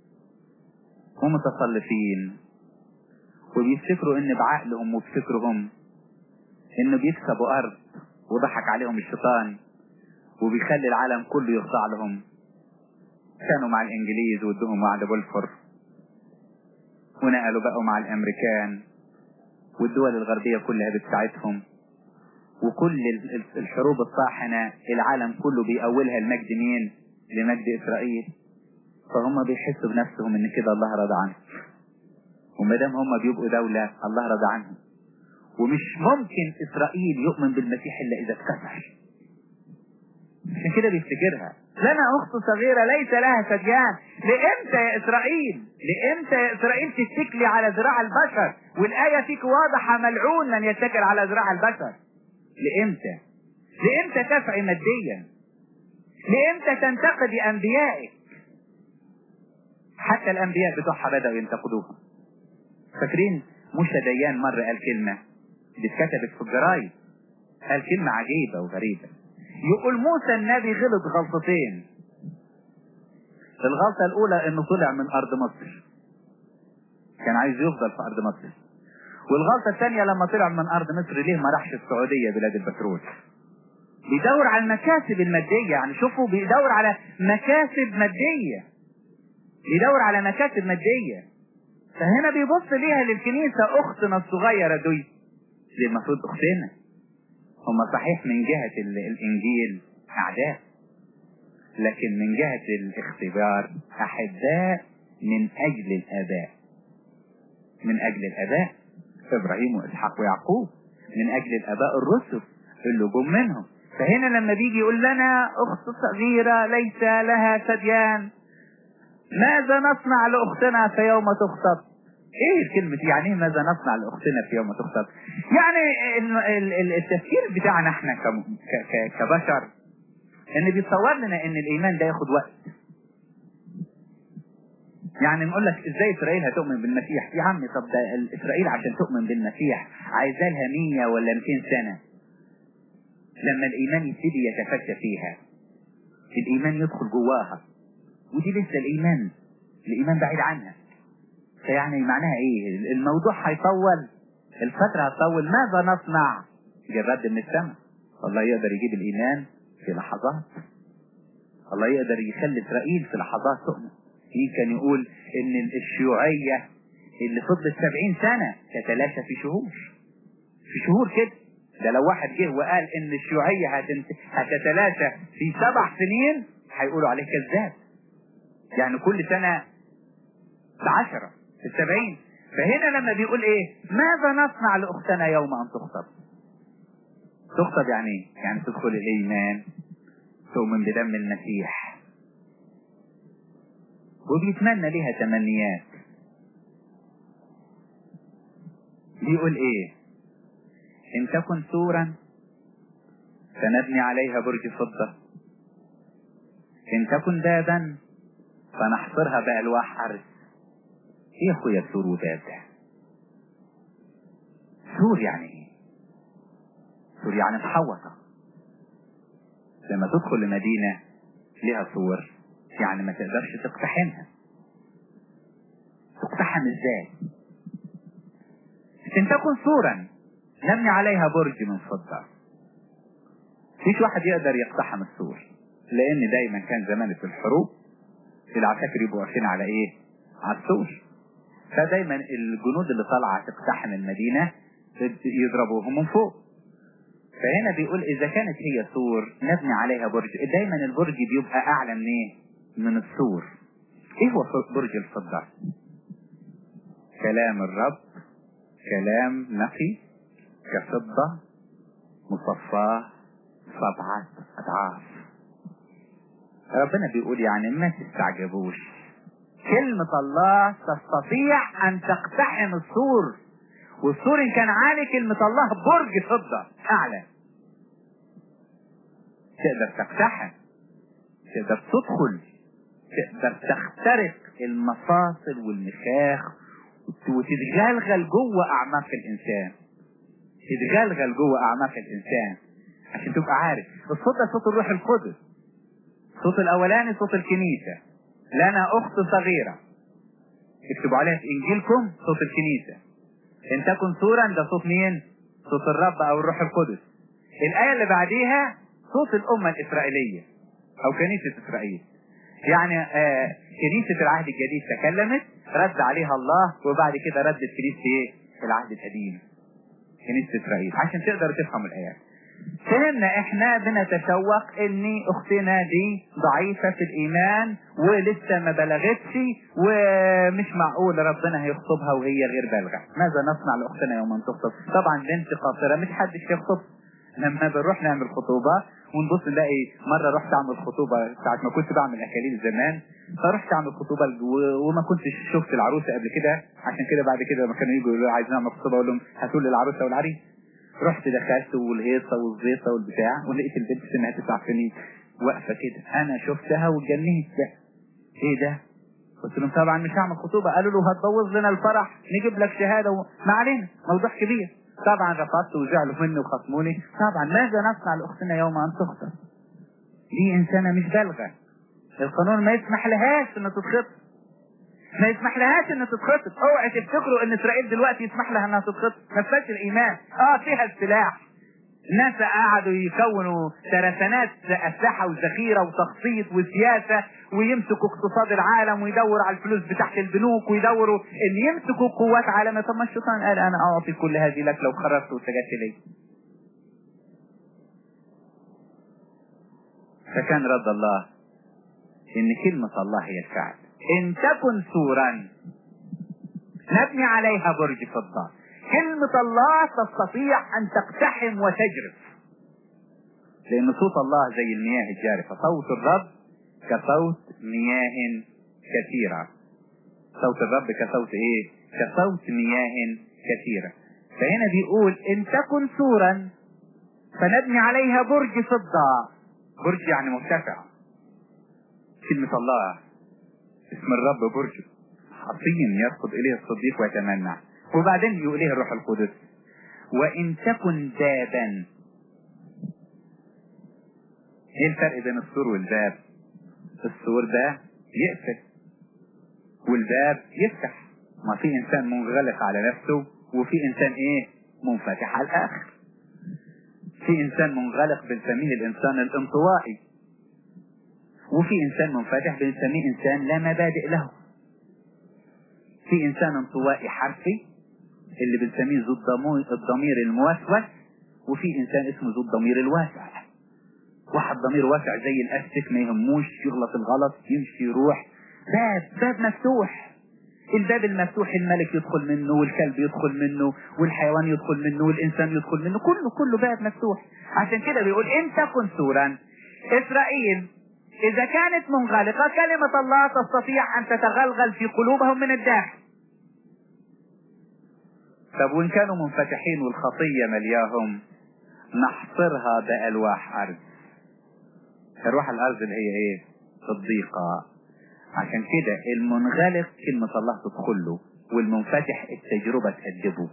ومتصلفين، وبيفتكروا ان بعقلهم وبفكرهم انه بيكسبوا ارض، وضحك عليهم الشيطان وبيخلي العالم كله يخضع لهم. كانوا مع الانجليز وادوهم وعد بولفور، ونقلوا بقوا مع الامريكان والدول الغربية كلها بتساعدهم، وكل الحروب الطاحنة العالم كله بيأولها المجد مين؟ لمجد اسرائيل. فهم بيحسوا بنفسهم ان كده الله رضى عنهم، ومادام هم بيبقوا دولة الله رضى عنهم، ومش ممكن اسرائيل يؤمن بالمسيح الا اذا اتكسر. عشان كده بيفتكرها لنا اخت صغيرة ليس لها سديان. لامتى يا اسرائيل؟ لامتى يا اسرائيل تتكلي على ذراع البشر؟ والاية فيك واضحة، ملعون من يتكل على ذراع البشر. لامتى؟ لامتى تفعي ماديا؟ لامتى تنتقدي انبيائك؟ حتى الانبياء بتوعها بدأوا ينتقدوها. فاكرين موسى ديان مرة قال كلمة دي اتكتبت في الجرايد، قال كلمة عجيبة وغريبة. يقول موسى النبي غلط غلطتين. الغلطة الاولى انه طلع من ارض مصر، كان عايز يفضل في ارض مصر. والغلطة الثانية لما طلع من ارض مصر ليه ما راحش السعودية بلاد البترول؟ بيدور على المكاسب المادية. يعني شوفوا بيدور على مكاسب مادية، بيدور على مكاسب مادية. فهنا بيبص ليها للكنيسة اختنا الصغيرة دي، دي المفروض اختنا. هم صحيح من جهة الانجيل اعداء، لكن من جهة الاختبار احباء من اجل الاباء، من اجل الاباء ابراهيم واسحاق ويعقوب، من اجل الاباء الرسل اللي جم منهم. فهنا لما بيجي يقول لنا اخت صغيرة ليس لها سديان، ماذا نصنع لاختنا في يوم تخطب؟ ايه الكلمة دي؟ يعني ماذا نصنع لاختنا في يوم تخطب؟ يعني التفكير بتاعنا احنا كبشر ان بيتصور لنا ان الايمان ده ياخد وقت. يعني نقول لك ازاي اسرائيل هتؤمن بالمسيح؟ يا عم طب ده اسرائيل عشان تؤمن بالمسيح عايزة لها مية ولا مئتين سنة. لما الايمان يبتدي يتفكى فيها، الايمان يدخل جواها، ودي لسه الايمان الايمان بعيد عنها. فيعني معناها ايه؟ الموضوع هيطول، الفترة هتطول. ماذا نصنع؟ جرد من السماء. الله يقدر يجيب الايمان في لحظات، الله يقدر يخلي اسرائيل في لحظات تؤمن. مين كان يقول ان الشيوعية اللي فضلت سبعين سنة تتلاشى في شهور؟ في شهور كده. ده لو واحد جه وقال ان الشيوعية هتتلاشى في سبع سنين هيقولوا عليه كذاب. يعني كل سنة بعشرة في السبعين. فهنا لما بيقول ايه؟ ماذا نصنع لاختنا يوم ان تخطب؟ تخطب يعني ايه؟ يعني تدخل الايمان، تؤمن بدم المسيح، وبيتمنى ليها تمنيات. بيقول ايه؟ ان تكن سورا فنبني عليها برج فضة، ان تكن بابا فنحصرها بألواح حرس. ايه يا اخويا سور وباب ده؟ سور يعني ايه؟ سور يعني محوطة. لما تدخل لمدينة لها سور يعني ما تقدرش تقتحمها. تقتحم ازاي؟ ان تكن سورا نبني عليها برج من فضة. مفيش واحد يقدر يقتحم السور، لان دايما كان زمان في الحروب العساكر يبقوا واقفين على ايه؟ على السور. فدايما الجنود اللي طالعه تقتحم المدينه يضربوهم من فوق. فهنا بيقول اذا كانت هي سور نبني عليها برج. دايما البرج بيبقى اعلى من ايه؟ من السور. ايه هو برج الفضة؟ كلام الرب كلام نقي كفضة مصفاة سبعة اضعاف. ربنا بيقول يعني ما تستعجبوش، كلمة الله تستطيع ان تقتحم السور، والسور ان كان عالي كلمة الله برج فضة اعلى. تقدر تقتحم، تقدر تدخل، تقدر تخترق المفاصل والمخاخ وتتغلغل جوه اعماق الانسان. تتغلغل جوه اعماق الانسان. عشان تبقى عارف الصوت ده صوت الروح القدس. الصوت الاولاني صوت الكنيسة، لنا اخت صغيرة اكتبوا عليها في انجيلكم صوت الكنيسة. ان تكن سورا ده صوت مين؟ صوت الرب او الروح القدس. الاية اللي بعديها صوت الامة الاسرائيلية او كنيسة اسرائيل. يعني آه كنيسة العهد الجديد تكلمت رد عليها الله، وبعد كده ردت كنيسة ايه؟ العهد القديم كنيسة اسرائيل. عشان تقدروا تفهموا الايات. فهمنا احنا بنتشوق ان اختنا دي ضعيفة في الايمان ولسه ما بلغتش، ومش معقول ربنا هيخطبها وهي غير بالغة. ماذا نصنع لاختنا يوم ان تخطب؟ طبعا بنت قاصرة مش حدش يخطب. لما بنروح نعمل خطوبة ونبص نلاقي مرة رحت اعمل خطوبة ساعة ما كنت بعمل اكاليل زمان، فرحت اعمل خطوبة وما كنتش شفت العروسة قبل كده. عشان كده بعد كده لما كانوا يجوا يقولوا عايزين نعمل خطوبة اقول لهم هاتوا لي العروسة والعريس. رحت دخلت والهيصة والزيطة والبتاع ولقيت البنت سنها تسع سنين واقفة كده. انا شفتها واتجننت. ده ايه ده؟ قلت لهم طبعا مش هعمل خطوبة. قالوا له هتبوظ لنا الفرح نجيب لك شهادة وما علينا، موضوع كبير. طبعا رفضت وزعلوا مني وخصموني. طبعا ماذا نصنع لاختنا يوم ان تخطب؟ دي انسانة مش بالغة، القانون ما يسمح لهاش ان تتخطب، ما يسمح لهاش ان تتخطب. اوعى تفتكروا ان اسرائيل دلوقتي يسمح لها انها تتخطب. ما فيهاش الايمان. اه فيها السلاح. الناس قعدوا يكونوا ترسانات اسلحه وذخيره وتخطيط وسياسه، ويمسكوا اقتصاد العالم ويدوروا على الفلوس بتاعت البنوك ويدوروا ان يمسكوا قوات عالميه. طب ما الشيطان قال انا اعطي كل هذه لك لو خرجت وسجدت لي. فكان رد الله ان كلمه الله هي الفعل. ان تكن سورا نبني عليها برج فضة. كلمة الله تستطيع ان تقتحم وتجرف، لان صوت الله زي المياه الجارفة. صوت الرب كصوت مياه كثيرة. صوت الرب كصوت ايه؟ كصوت مياه كثيرة. فهنا بيقول ان تكن سورا فنبني عليها برج فضة. برج يعني مرتفع. كلمة الله اسم الرب برج عظيم يركض اليه الصديق ويتمنى. وبعدين يقول ايه الروح القدس؟ وان تكن بابا. ايه الفرق بين السور والباب؟ السور ده يقفل والباب يفتح. ما في انسان منغلق على نفسه وفي انسان ايه؟ منفتح على الاخر. في انسان منغلق بنسميه الانسان الانطوائي، وفي انسان منفتح بنسميه انسان لا مبادئ له. في انسان انطوائي حرفي اللي بنسميه ذو الضمير الموسوس، وفي انسان اسمه ذو الضمير الواسع. واحد ضمير واسع زي الاستك ما يهموش يغلط الغلط يمشي يروح. باب باب مفتوح. الباب المفتوح الملك يدخل منه والكلب يدخل منه والحيوان يدخل منه والانسان يدخل منه. كله كله باب مفتوح. عشان كده بيقول ان تكن سورا. اسرائيل اذا كانت منغلقة كلمة الله تستطيع ان تتغلغل في قلوبهم من الداخل. طب وان كانوا منفتحين والخطية ملياهم نحصرها بألواح ارض. ألواح الارض اللي هي ايه؟ الضيقة. عشان كده المنغلق كلمة الله تدخله، والمنفتح التجربة تأدبه.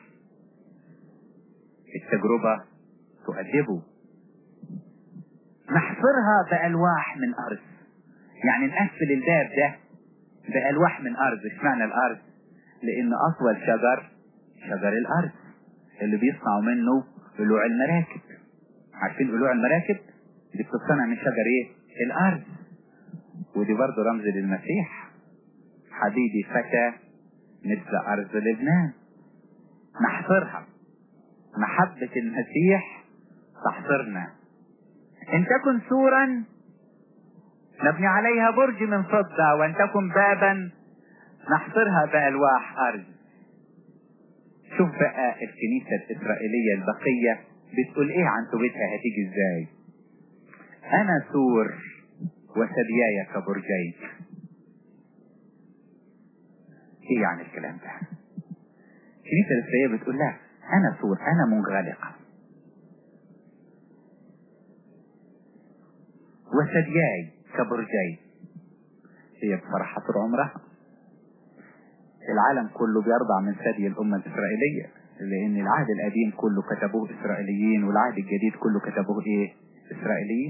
التجربة تؤدبه. نحصرها بألواح من أرض. يعني نقفل الباب ده بألواح من أرض. اشمعنى الأرض؟ لأن أطول شجر شجر الأرض اللي بيصنعوا منه قلوع المراكب. عارفين قلوع المراكب دي بتصنع من شجر ايه؟ الأرض. ودي برضو رمز للمسيح. حبيبي فتى مثل أرض لبنان. نحصرها، محبة المسيح تحصرنا. إن تكن سورا نبني عليها برج من فضة، وإن تكن بابا نحصرها بألواح أرض. شوف بقى الكنيسة الإسرائيلية البقية بتقول إيه عن توبتها هتيجي إزاي. أنا سور وثدياي كبرجين. إيه يعني الكلام ده؟ الكنيسة الإسرائيلية بتقول لا، أنا سور، أنا منغلقة، وثدياي كبرجين. هي بصراحة طول عمرها العالم كله بيرضع من ثدي الأمة الإسرائيلية، لأن العهد القديم كله كتبوه إسرائيليين، والعهد الجديد كله كتبوه إيه؟ إسرائيليين.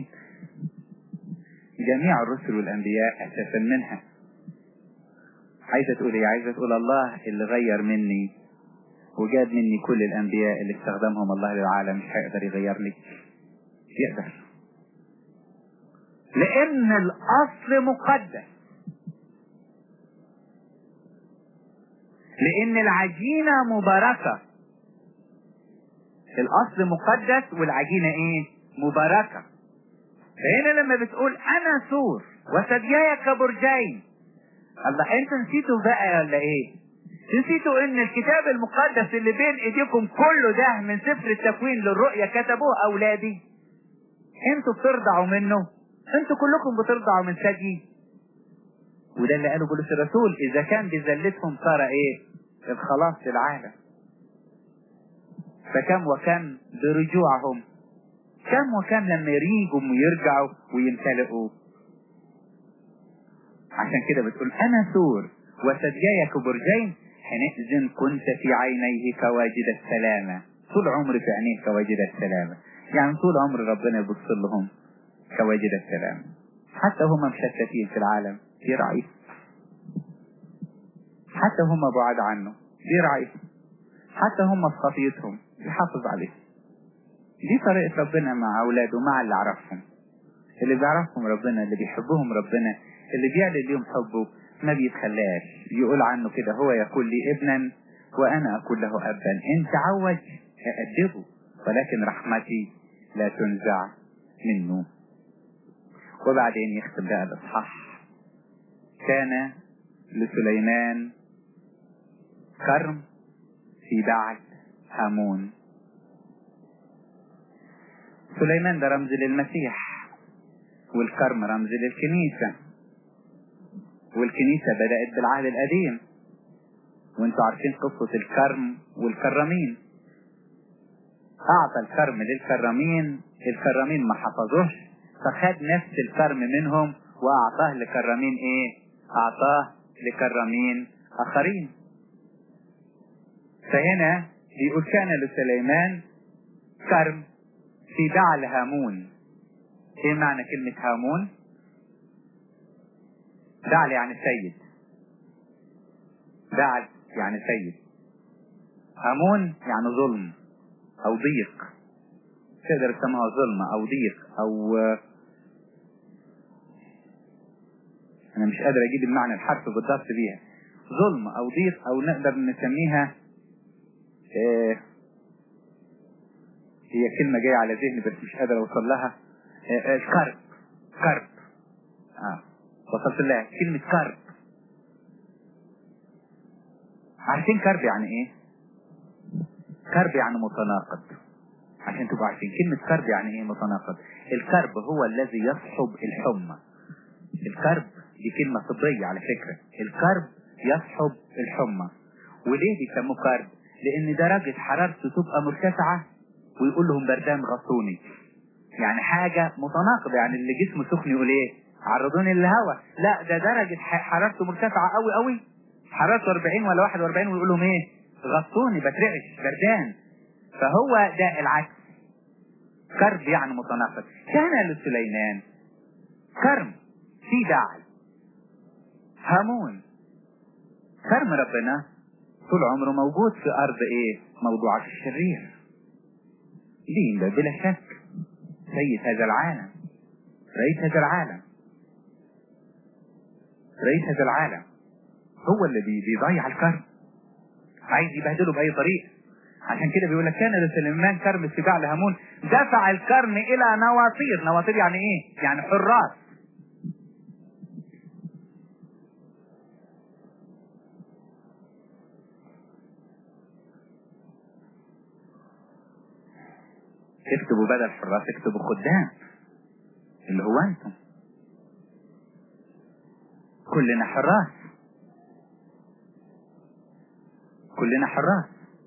جميع الرسل والأنبياء أساسا منها. عايزة تقول إيه؟ عايزة تقول الله اللي غير مني وجاب مني كل الأنبياء اللي استخدمهم الله للعالم مش هيقدر يغير لي؟ يقدر، لأن الأصل مقدس، لأن العجينة مباركة. الأصل مقدس والعجينة إيه؟ مباركة. فهنا لما بتقول أنا سور وثدياي كبرجين، الله أنت نسيتوا بقى ولا إيه؟ نسيتوا إن الكتاب المقدس اللي بين إيديكم كله ده من سفر التكوين للرؤية كتبوه أولادي. أنتوا بترضعوا منه، أنتوا كلكم بترضعوا من ثدي. وده اللي قاله بولس الرسول، إذا كان بذلتهم صار إيه؟ الخلاص للعالم. فكم وكم برجوعهم، كم وكم لما يريجوا ويرجعوا ويمتلئوا. عشان كده بتقول أنا سور وثدياي كبرجين، حينئذ كنت في عينيه كواجد السلامة. طول عمري في عينيه كواجد السلامة، يعني طول عمر ربنا يبص لهم كواجد السلامة. حتى هم مشتتين في العالم يرعيه، حتى هم بعاد عنه يرعيه، حتى هم في خطيتهم يحافظ عليه. دي طريقة ربنا مع أولاده، مع اللي عرفهم، اللي بيعرفهم ربنا، اللي بيحبهم ربنا، اللي بيعلن لهم حبه ما بيتخلاش. يقول عنه كده هو يقول لي ابنا وأنا أقول له أبا، إن تعوج أأدبه ولكن رحمتي لا تنزع منه. وبعدين يختم بقى الإصحاح. كان لسليمان كرم في بعد هامون. سليمان ده رمز للمسيح، والكرم رمز للكنيسة، والكنيسة بدأت بالعهد القديم، وانتوا عارفين قصة الكرم والكرمين. أعطى الكرم للكرمين، الكرمين ما حفظوش، فخد نفس الكرم منهم وأعطاه لكرمين إيه؟ أعطاه لكرمين آخرين. فهنا بيقول كان لسليمان كرم في بعل هامون. ايه معنى كلمة هامون؟ بعل يعني سيد، بعل يعني سيد، هامون يعني ظلم او ضيق. تقدر تسميها ظلمة او ضيق او انا مش قادر اجيب المعنى الحرف بالضبط بيها. ظلم او ضيق، او نقدر نسميها اه هي كلمة جاية على ذهني بس مش قادر اوصل لها. اه اه كرب، كرب اه وصلت لها كلمة كرب. عارفين كرب يعني ايه؟ كرب يعني متناقض. عشان تبقوا عارفين كلمة كرب يعني ايه متناقض. الكرب هو الذي يصحب الحمى. الكرب دي كلمة طبية على فكرة. الكرب يصحب الحمى. وليه بيسموه كرب؟ لان درجة حرارته تبقى مرتفعة ويقول لهم بردان غطوني، يعني حاجة متناقضة. يعني اللي جسمه سخن يقول ايه؟ عرضوني للهواء. لا، ده درجة حرارته مرتفعة قوي قوي، حرارته أربعين ولا واحد وأربعين، ويقول لهم ايه؟ غطوني بترعش بردان. فهو ده العكس، كرب يعني متناقض. كان لسليمان كرم في داعي. هامون كرم ربنا طول عمره موجود في ارض ايه؟ موضوعة الشرير. دين ده بلا شك سيد هذا العالم، رئيس هذا العالم، رئيس هذا العالم هو اللي بيضيع الكرم، عايز يبهدله بأي طريقة. عشان كده بيقول لك كان لسليمان كرم السباع لهامون، دفع الكرم إلى نواطير. نواطير يعني إيه؟ يعني حراس. اكتبوا بدل حراس اكتبوا خدام، اللي هو أنتم. كلنا حراس، كلنا حراس.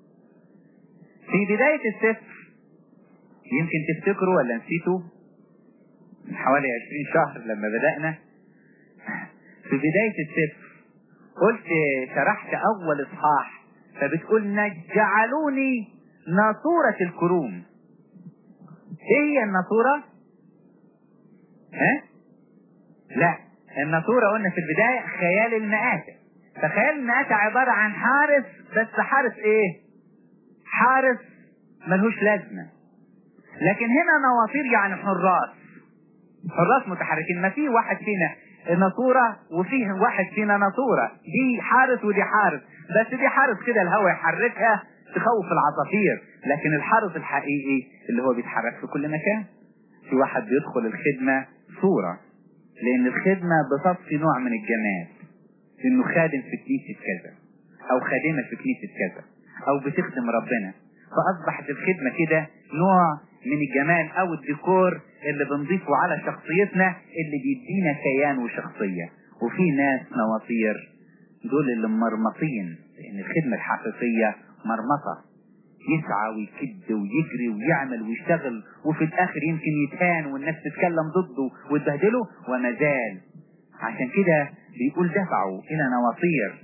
في بداية السفر يمكن تفتكروا ولا نسيتوا، من حوالي عشرين شهر لما بدأنا في بداية السفر قلت شرحت أول إصحاح، فبتقول نجعلوني ناطورة الكروم. إيه هي الناطورة؟ ها؟ لا، الناطورة قلنا في البداية خيال المآتة. فخيال المآتة عبارة عن حارس، بس حارس إيه؟ حارس ملهوش لازمة. لكن هنا نواطير يعني حراس، حراس متحركين. ما في واحد فينا ناطورة وفيه واحد فينا ناطورة، دي حارس ودي حارس، بس دي حارس كده الهواء يحركها تخوف العصافير، لكن الحارس الحقيقي اللي هو بيتحرك في كل مكان. في واحد بيدخل الخدمة صورة، لأن الخدمة بتصفي نوع من الجمال، إنه خادم في كنيسة كذا أو خادمة في كنيسة كذا أو بتخدم ربنا، فأصبحت الخدمة كده نوع من الجمال أو الديكور اللي بنضيفه على شخصيتنا، اللي بيدينا كيان وشخصية. وفي ناس نواطير دول اللي مرمطين، لأن الخدمة الحقيقية مرمطة، يسعى ويكد ويجري ويعمل ويشتغل، وفي الآخر يمكن يتهان والناس تتكلم ضده وتبهدله وما زال. عشان كده بيقول دفعوا إلى نواطير،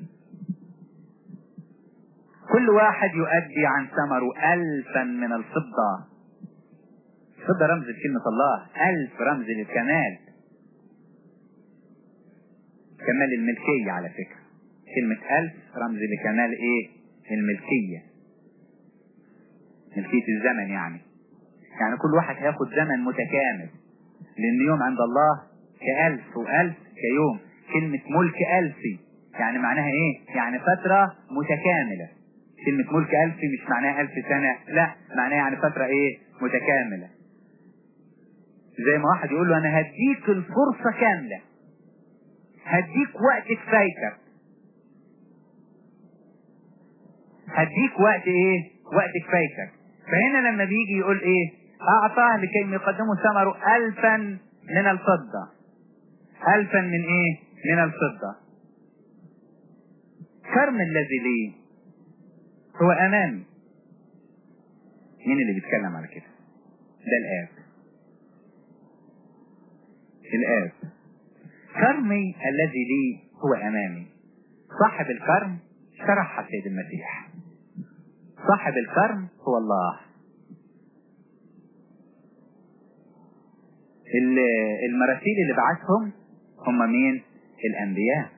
كل واحد يؤدي عن ثمره ألفا من الفضة. الفضة رمز لكلمة الله، ألف رمز للكمال، كمال الملكية. على فكرة كلمة ألف رمز لكمال إيه؟ الملكية، ملكية الزمن. يعني يعني كل واحد هياخد زمن متكامل، لأن يوم عند الله كألف وألف كيوم. كلمة ملك ألفي يعني معناها إيه؟ يعني فترة متكاملة. كلمة ملك ألفي مش معناها ألف سنة، لا، معناها يعني فترة إيه؟ متكاملة. زي ما واحد يقول له أنا هديك الفرصة كاملة، هديك وقت كفايتك، هديك وقت إيه؟ وقت كفايتك. فهنا لما بيجي يقول إيه؟ أعطاه لكي يقدموا ثمره ألفا من الفضة. ألفا من إيه؟ من الفضة. كرم الذي لي هو أمامي. مين اللي بيتكلم على كده؟ ده الآب. الآب. كرمي الذي لي هو أمامي. صاحب الكرم شرح السيد المسيح. صاحب الكرم هو الله. المراسيل اللي بعثهم هم مين؟ الأنبياء.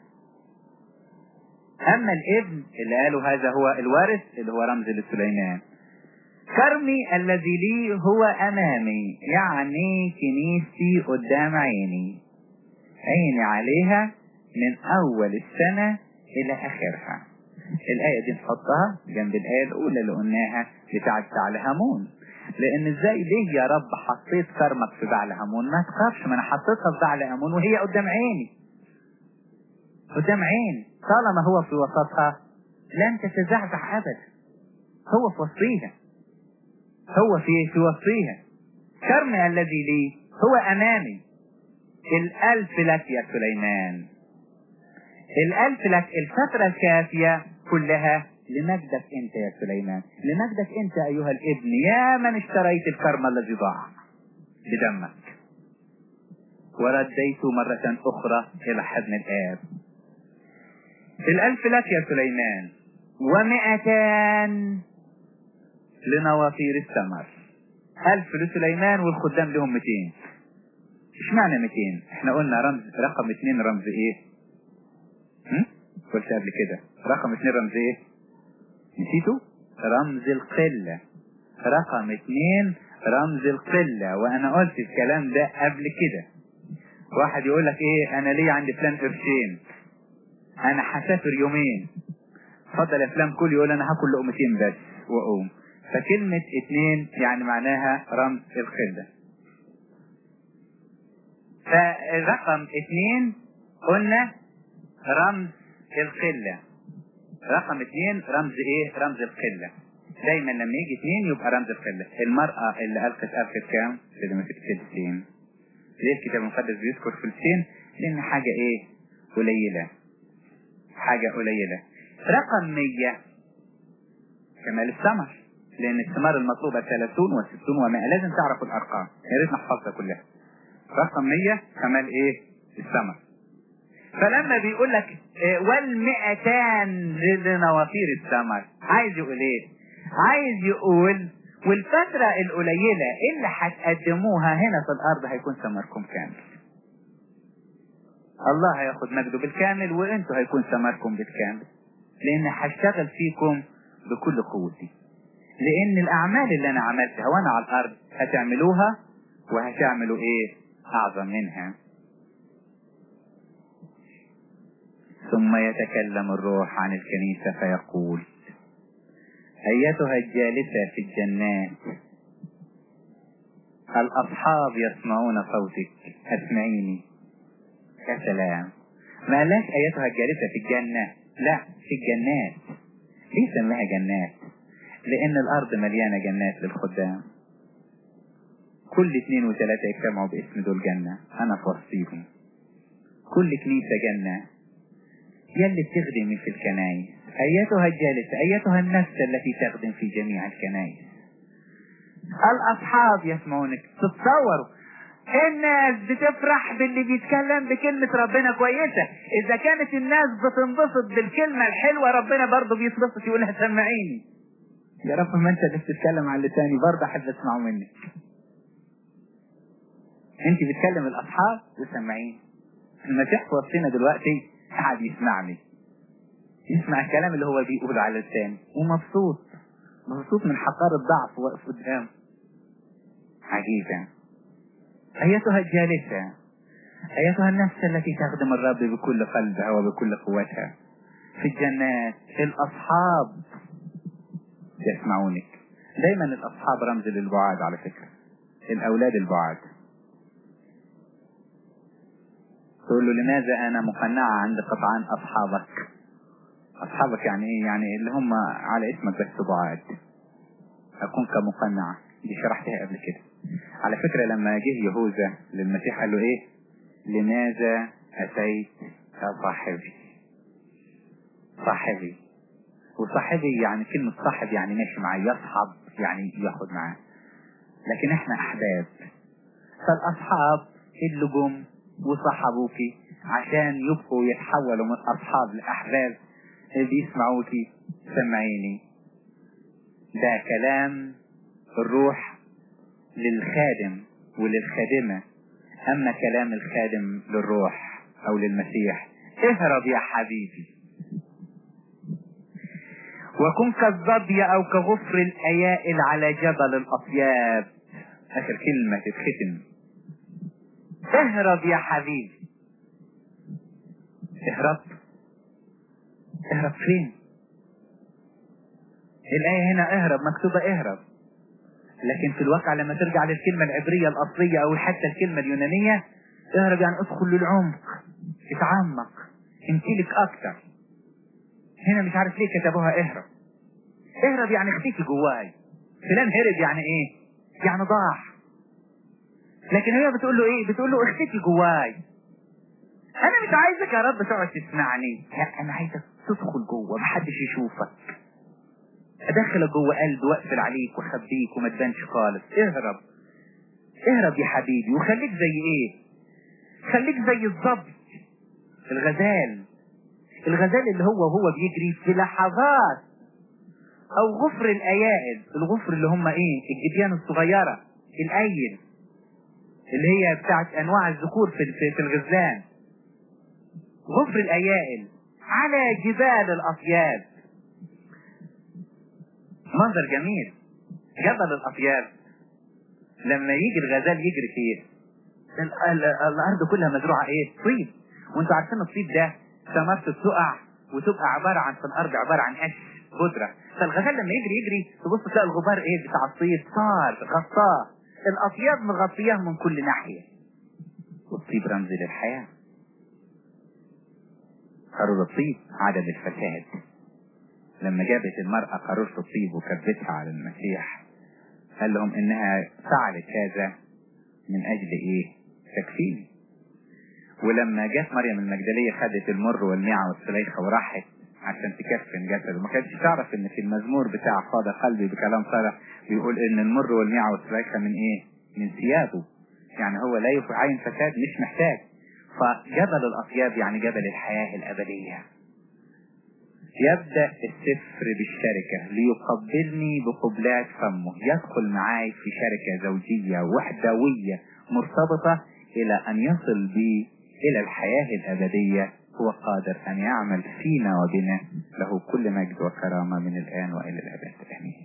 أما الابن اللي قالوا هذا هو الوارث اللي هو رمز لسليمان. كرمي الذي لي هو أمامي، يعني كنيستي قدام عيني، عيني عليها من أول السنة إلى آخرها. الآية دي نحطها جنب الآية الأولى اللي قلناها بتاعت بعل هامون. لأن إزاي ليه يا رب حطيت كرمك في بعل هامون؟ ما تخافش، ما أنا حطيتها في بعل هامون وهي قدام عيني، قدام عيني. طالما هو في وسطها لن تتزعزع أبدا. هو في وسطيها، هو في في وسطيها. كرمي الذي لي هو أمامي. الألف لك يا سليمان، الألف لك. الفترة الكافية كلها لمجدك أنت يا سليمان، لمجدك أنت أيها الابن، يا من اشتريت الكرم الذي ضاع بدمك ورديته مرة أخرى إلى حضن الآب. الألف لك يا سليمان، ومئتان لنواطير الثمر. ألف لسليمان والخدام لهم مئتين. اشمعنى مئتين؟ احنا قلنا رمز رقم اتنين رمز ايه؟ هم؟ قلت قبل كده رقم اتنين رمز ايه؟ نسيته؟ رمز القلة. رقم اتنين رمز القلة، وانا قلت الكلام ده قبل كده. واحد يقول لك ايه، انا ليه عندي فلان قرشين، انا هسافر يومين، اتفضل يا فلان كل، يقول انا هاكل لقمتين بس واقوم. فكلمة اتنين يعني معناها رمز القلة. فرقم اتنين قلنا رمز القلة. رقم اتنين رمز ايه؟ رمز القلة. دايما لما يجي اتنين يبقى رمز القلة. المرأة اللي ألقت ألقت كام؟ لما في فلسطين. ليه الكتاب المقدس بيذكر فلسطين؟ لأن حاجة ايه؟ قليلة. حاجة قليلة. رقم مية كمال الثمر، لأن الثمار المطلوبة ثلاثون وستون ومائة. لازم تعرفوا الأرقام، يا ريت نحفظها كلها. رقم مية كمال ايه؟ الثمر. فلما بيقول لك والمئتان لنوافير الثمر، عايز يقول ايه؟ عايز يقول والفترة القليلة اللي هتقدموها هنا في الارض هيكون ثمركم كامل. الله هياخد مجده بالكامل، وانتوا هيكون ثمركم بالكامل، لان هشتغل فيكم بكل قوتي. لان الاعمال اللي انا عملتها وانا على الارض هتعملوها، وهتعملوا ايه؟ اعظم منها. ثم يتكلم الروح عن الكنيسة فيقول: أيتها الجالسة في الجنات الأصحاب يسمعون صوتك اسمعيني. يا سلام، ما قالش أيتها الجالسة في الجنة، لا، في الجنات. ليه سميها جنات؟ لأن الأرض مليانة جنات للخدام. كل اثنين وثلاثة يجتمعوا باسم دول جنة، أنا في وسطيهم. كل كنيسة جنة. يلي بتخدمي في الكنائس أيتها الجالسة، أيتها النفس التي تخدم في جميع الكنائس، الأصحاب يسمعونك. تتصوروا الناس بتفرح باللي بيتكلم بكلمة ربنا كويسة. إذا كانت الناس بتنبسط بالكلمة الحلوة، ربنا برضو بيتبسط يقولها سمعيني. يا رب ما أنت اللي بتتكلم عن لساني، برضه أحب أسمعه منك. أنت بتكلم الأصحاب وسمعيني. المسيح في وسطنا دلوقتي قاعد يسمعني، يسمع الكلام اللي هو بيقوله على لسانه، ومبسوط مبسوط من حقار الضعف واقف قدام. عجيبة. أيتها الجالسة، أيتها النفس التي تخدم الرب بكل قلبها وبكل قوتها في الجنات الأصحاب يسمعونك. دايما الأصحاب رمز للبعاد على فكرة، الأولاد البعاد. تقول له لماذا أنا مقنعة عند قطعان أصحابك؟ أصحابك يعني إيه؟ يعني اللي هم على اسمك بس بعاد. أكون كمقنعة، دي شرحتها قبل كده على فكرة. لما جه يهوذا للمسيح قال له إيه؟ لماذا أتيت يا صاحبي؟ صاحبي، وصاحبي يعني كلمة صاحب يعني ماشي معي، يصحب يعني ياخد معاه، لكن احنا أحباب. فالأصحاب اللي جم وصحبوكي عشان يبقوا يتحولوا من أصحاب لأحباب بيسمعوكي سمعيني. ده كلام الروح للخادم وللخادمة. أما كلام الخادم للروح أو للمسيح: اهرب يا حبيبي وكن كالظبي أو كغفر الأيائل على جبل الأطياب. آخر كلمة تتختم: اهرب يا حبيبي. اهرب اهرب فين؟ الآية هنا اهرب مكتوبة اهرب، لكن في الواقع لما ترجع للكلمة العبرية الأصلية أو حتى الكلمة اليونانية، اهرب يعني ادخل للعمق، اتعمق، امتلك أكتر. هنا مش عارف ليه كتبوها اهرب. اهرب يعني اختفي جواي. فلان هرب يعني ايه؟ يعني ضاع. لكن هي بتقول له ايه؟ بتقول له اختفي جواي. انا مش عايزك يا رب تقعد تسمعني، لا، انا عايزك تدخل جوه محدش يشوفك، ادخلك جوه قلبي واقفل عليك واخبيك وما تبانش خالص. اهرب اهرب يا حبيبي، وخليك زي ايه؟ خليك زي الظبي، الغزال الغزال اللي هو وهو بيجري في لحظات، او غفر الايائل. الغفر اللي هم ايه؟ الجديان الصغيرة، الايل اللي هي بتاعت انواع الذكور في في الغزلان. غفر الايائل على جبال الاطياب. منظر جميل. جبل الاطياب لما يجي الغزال يجري فيه الارض كلها مزروعه ايه؟ طيب. وانتوا عارفين الطيب ده ثمرته تقع وتبقى عباره عن في الارض عباره عن قش بودره. فالغزال لما يجري يجري تبص تلاقي الغبار ايه بتاع الطيب صار غطاه. الاطياب مغطياه من كل ناحيه. والطيب رمز للحياه. قارورة الطيب عدم الفساد. لما جابت المرأة قارورة الطيب وكبتها على المسيح قال لهم انها فعلت هذا من اجل ايه؟ تكفيني. ولما جت مريم المجدلية خدت المر والميعة والسليخة وراحت عشان تكفن جسده. ما كانتش تعرف ان في المزمور بتاع فاض قلبي بكلام صالح بيقول ان المر والميعة والسليخة من ايه؟ من ثيابه. يعني هو لا يعين فساد، مش محتاج. فجبل الاطياب يعني جبل الحياة الابدية. يبدأ السفر بالشركة ليقبلني بقبلات فمه. يدخل معي في شركة زوجية وحدوية مرتبطة إلى أن يصل بي إلى الحياة الأبدية. هو قادر أن يعمل فينا وبنا. له كل مجد وكرامة من الآن وإلى الأبد.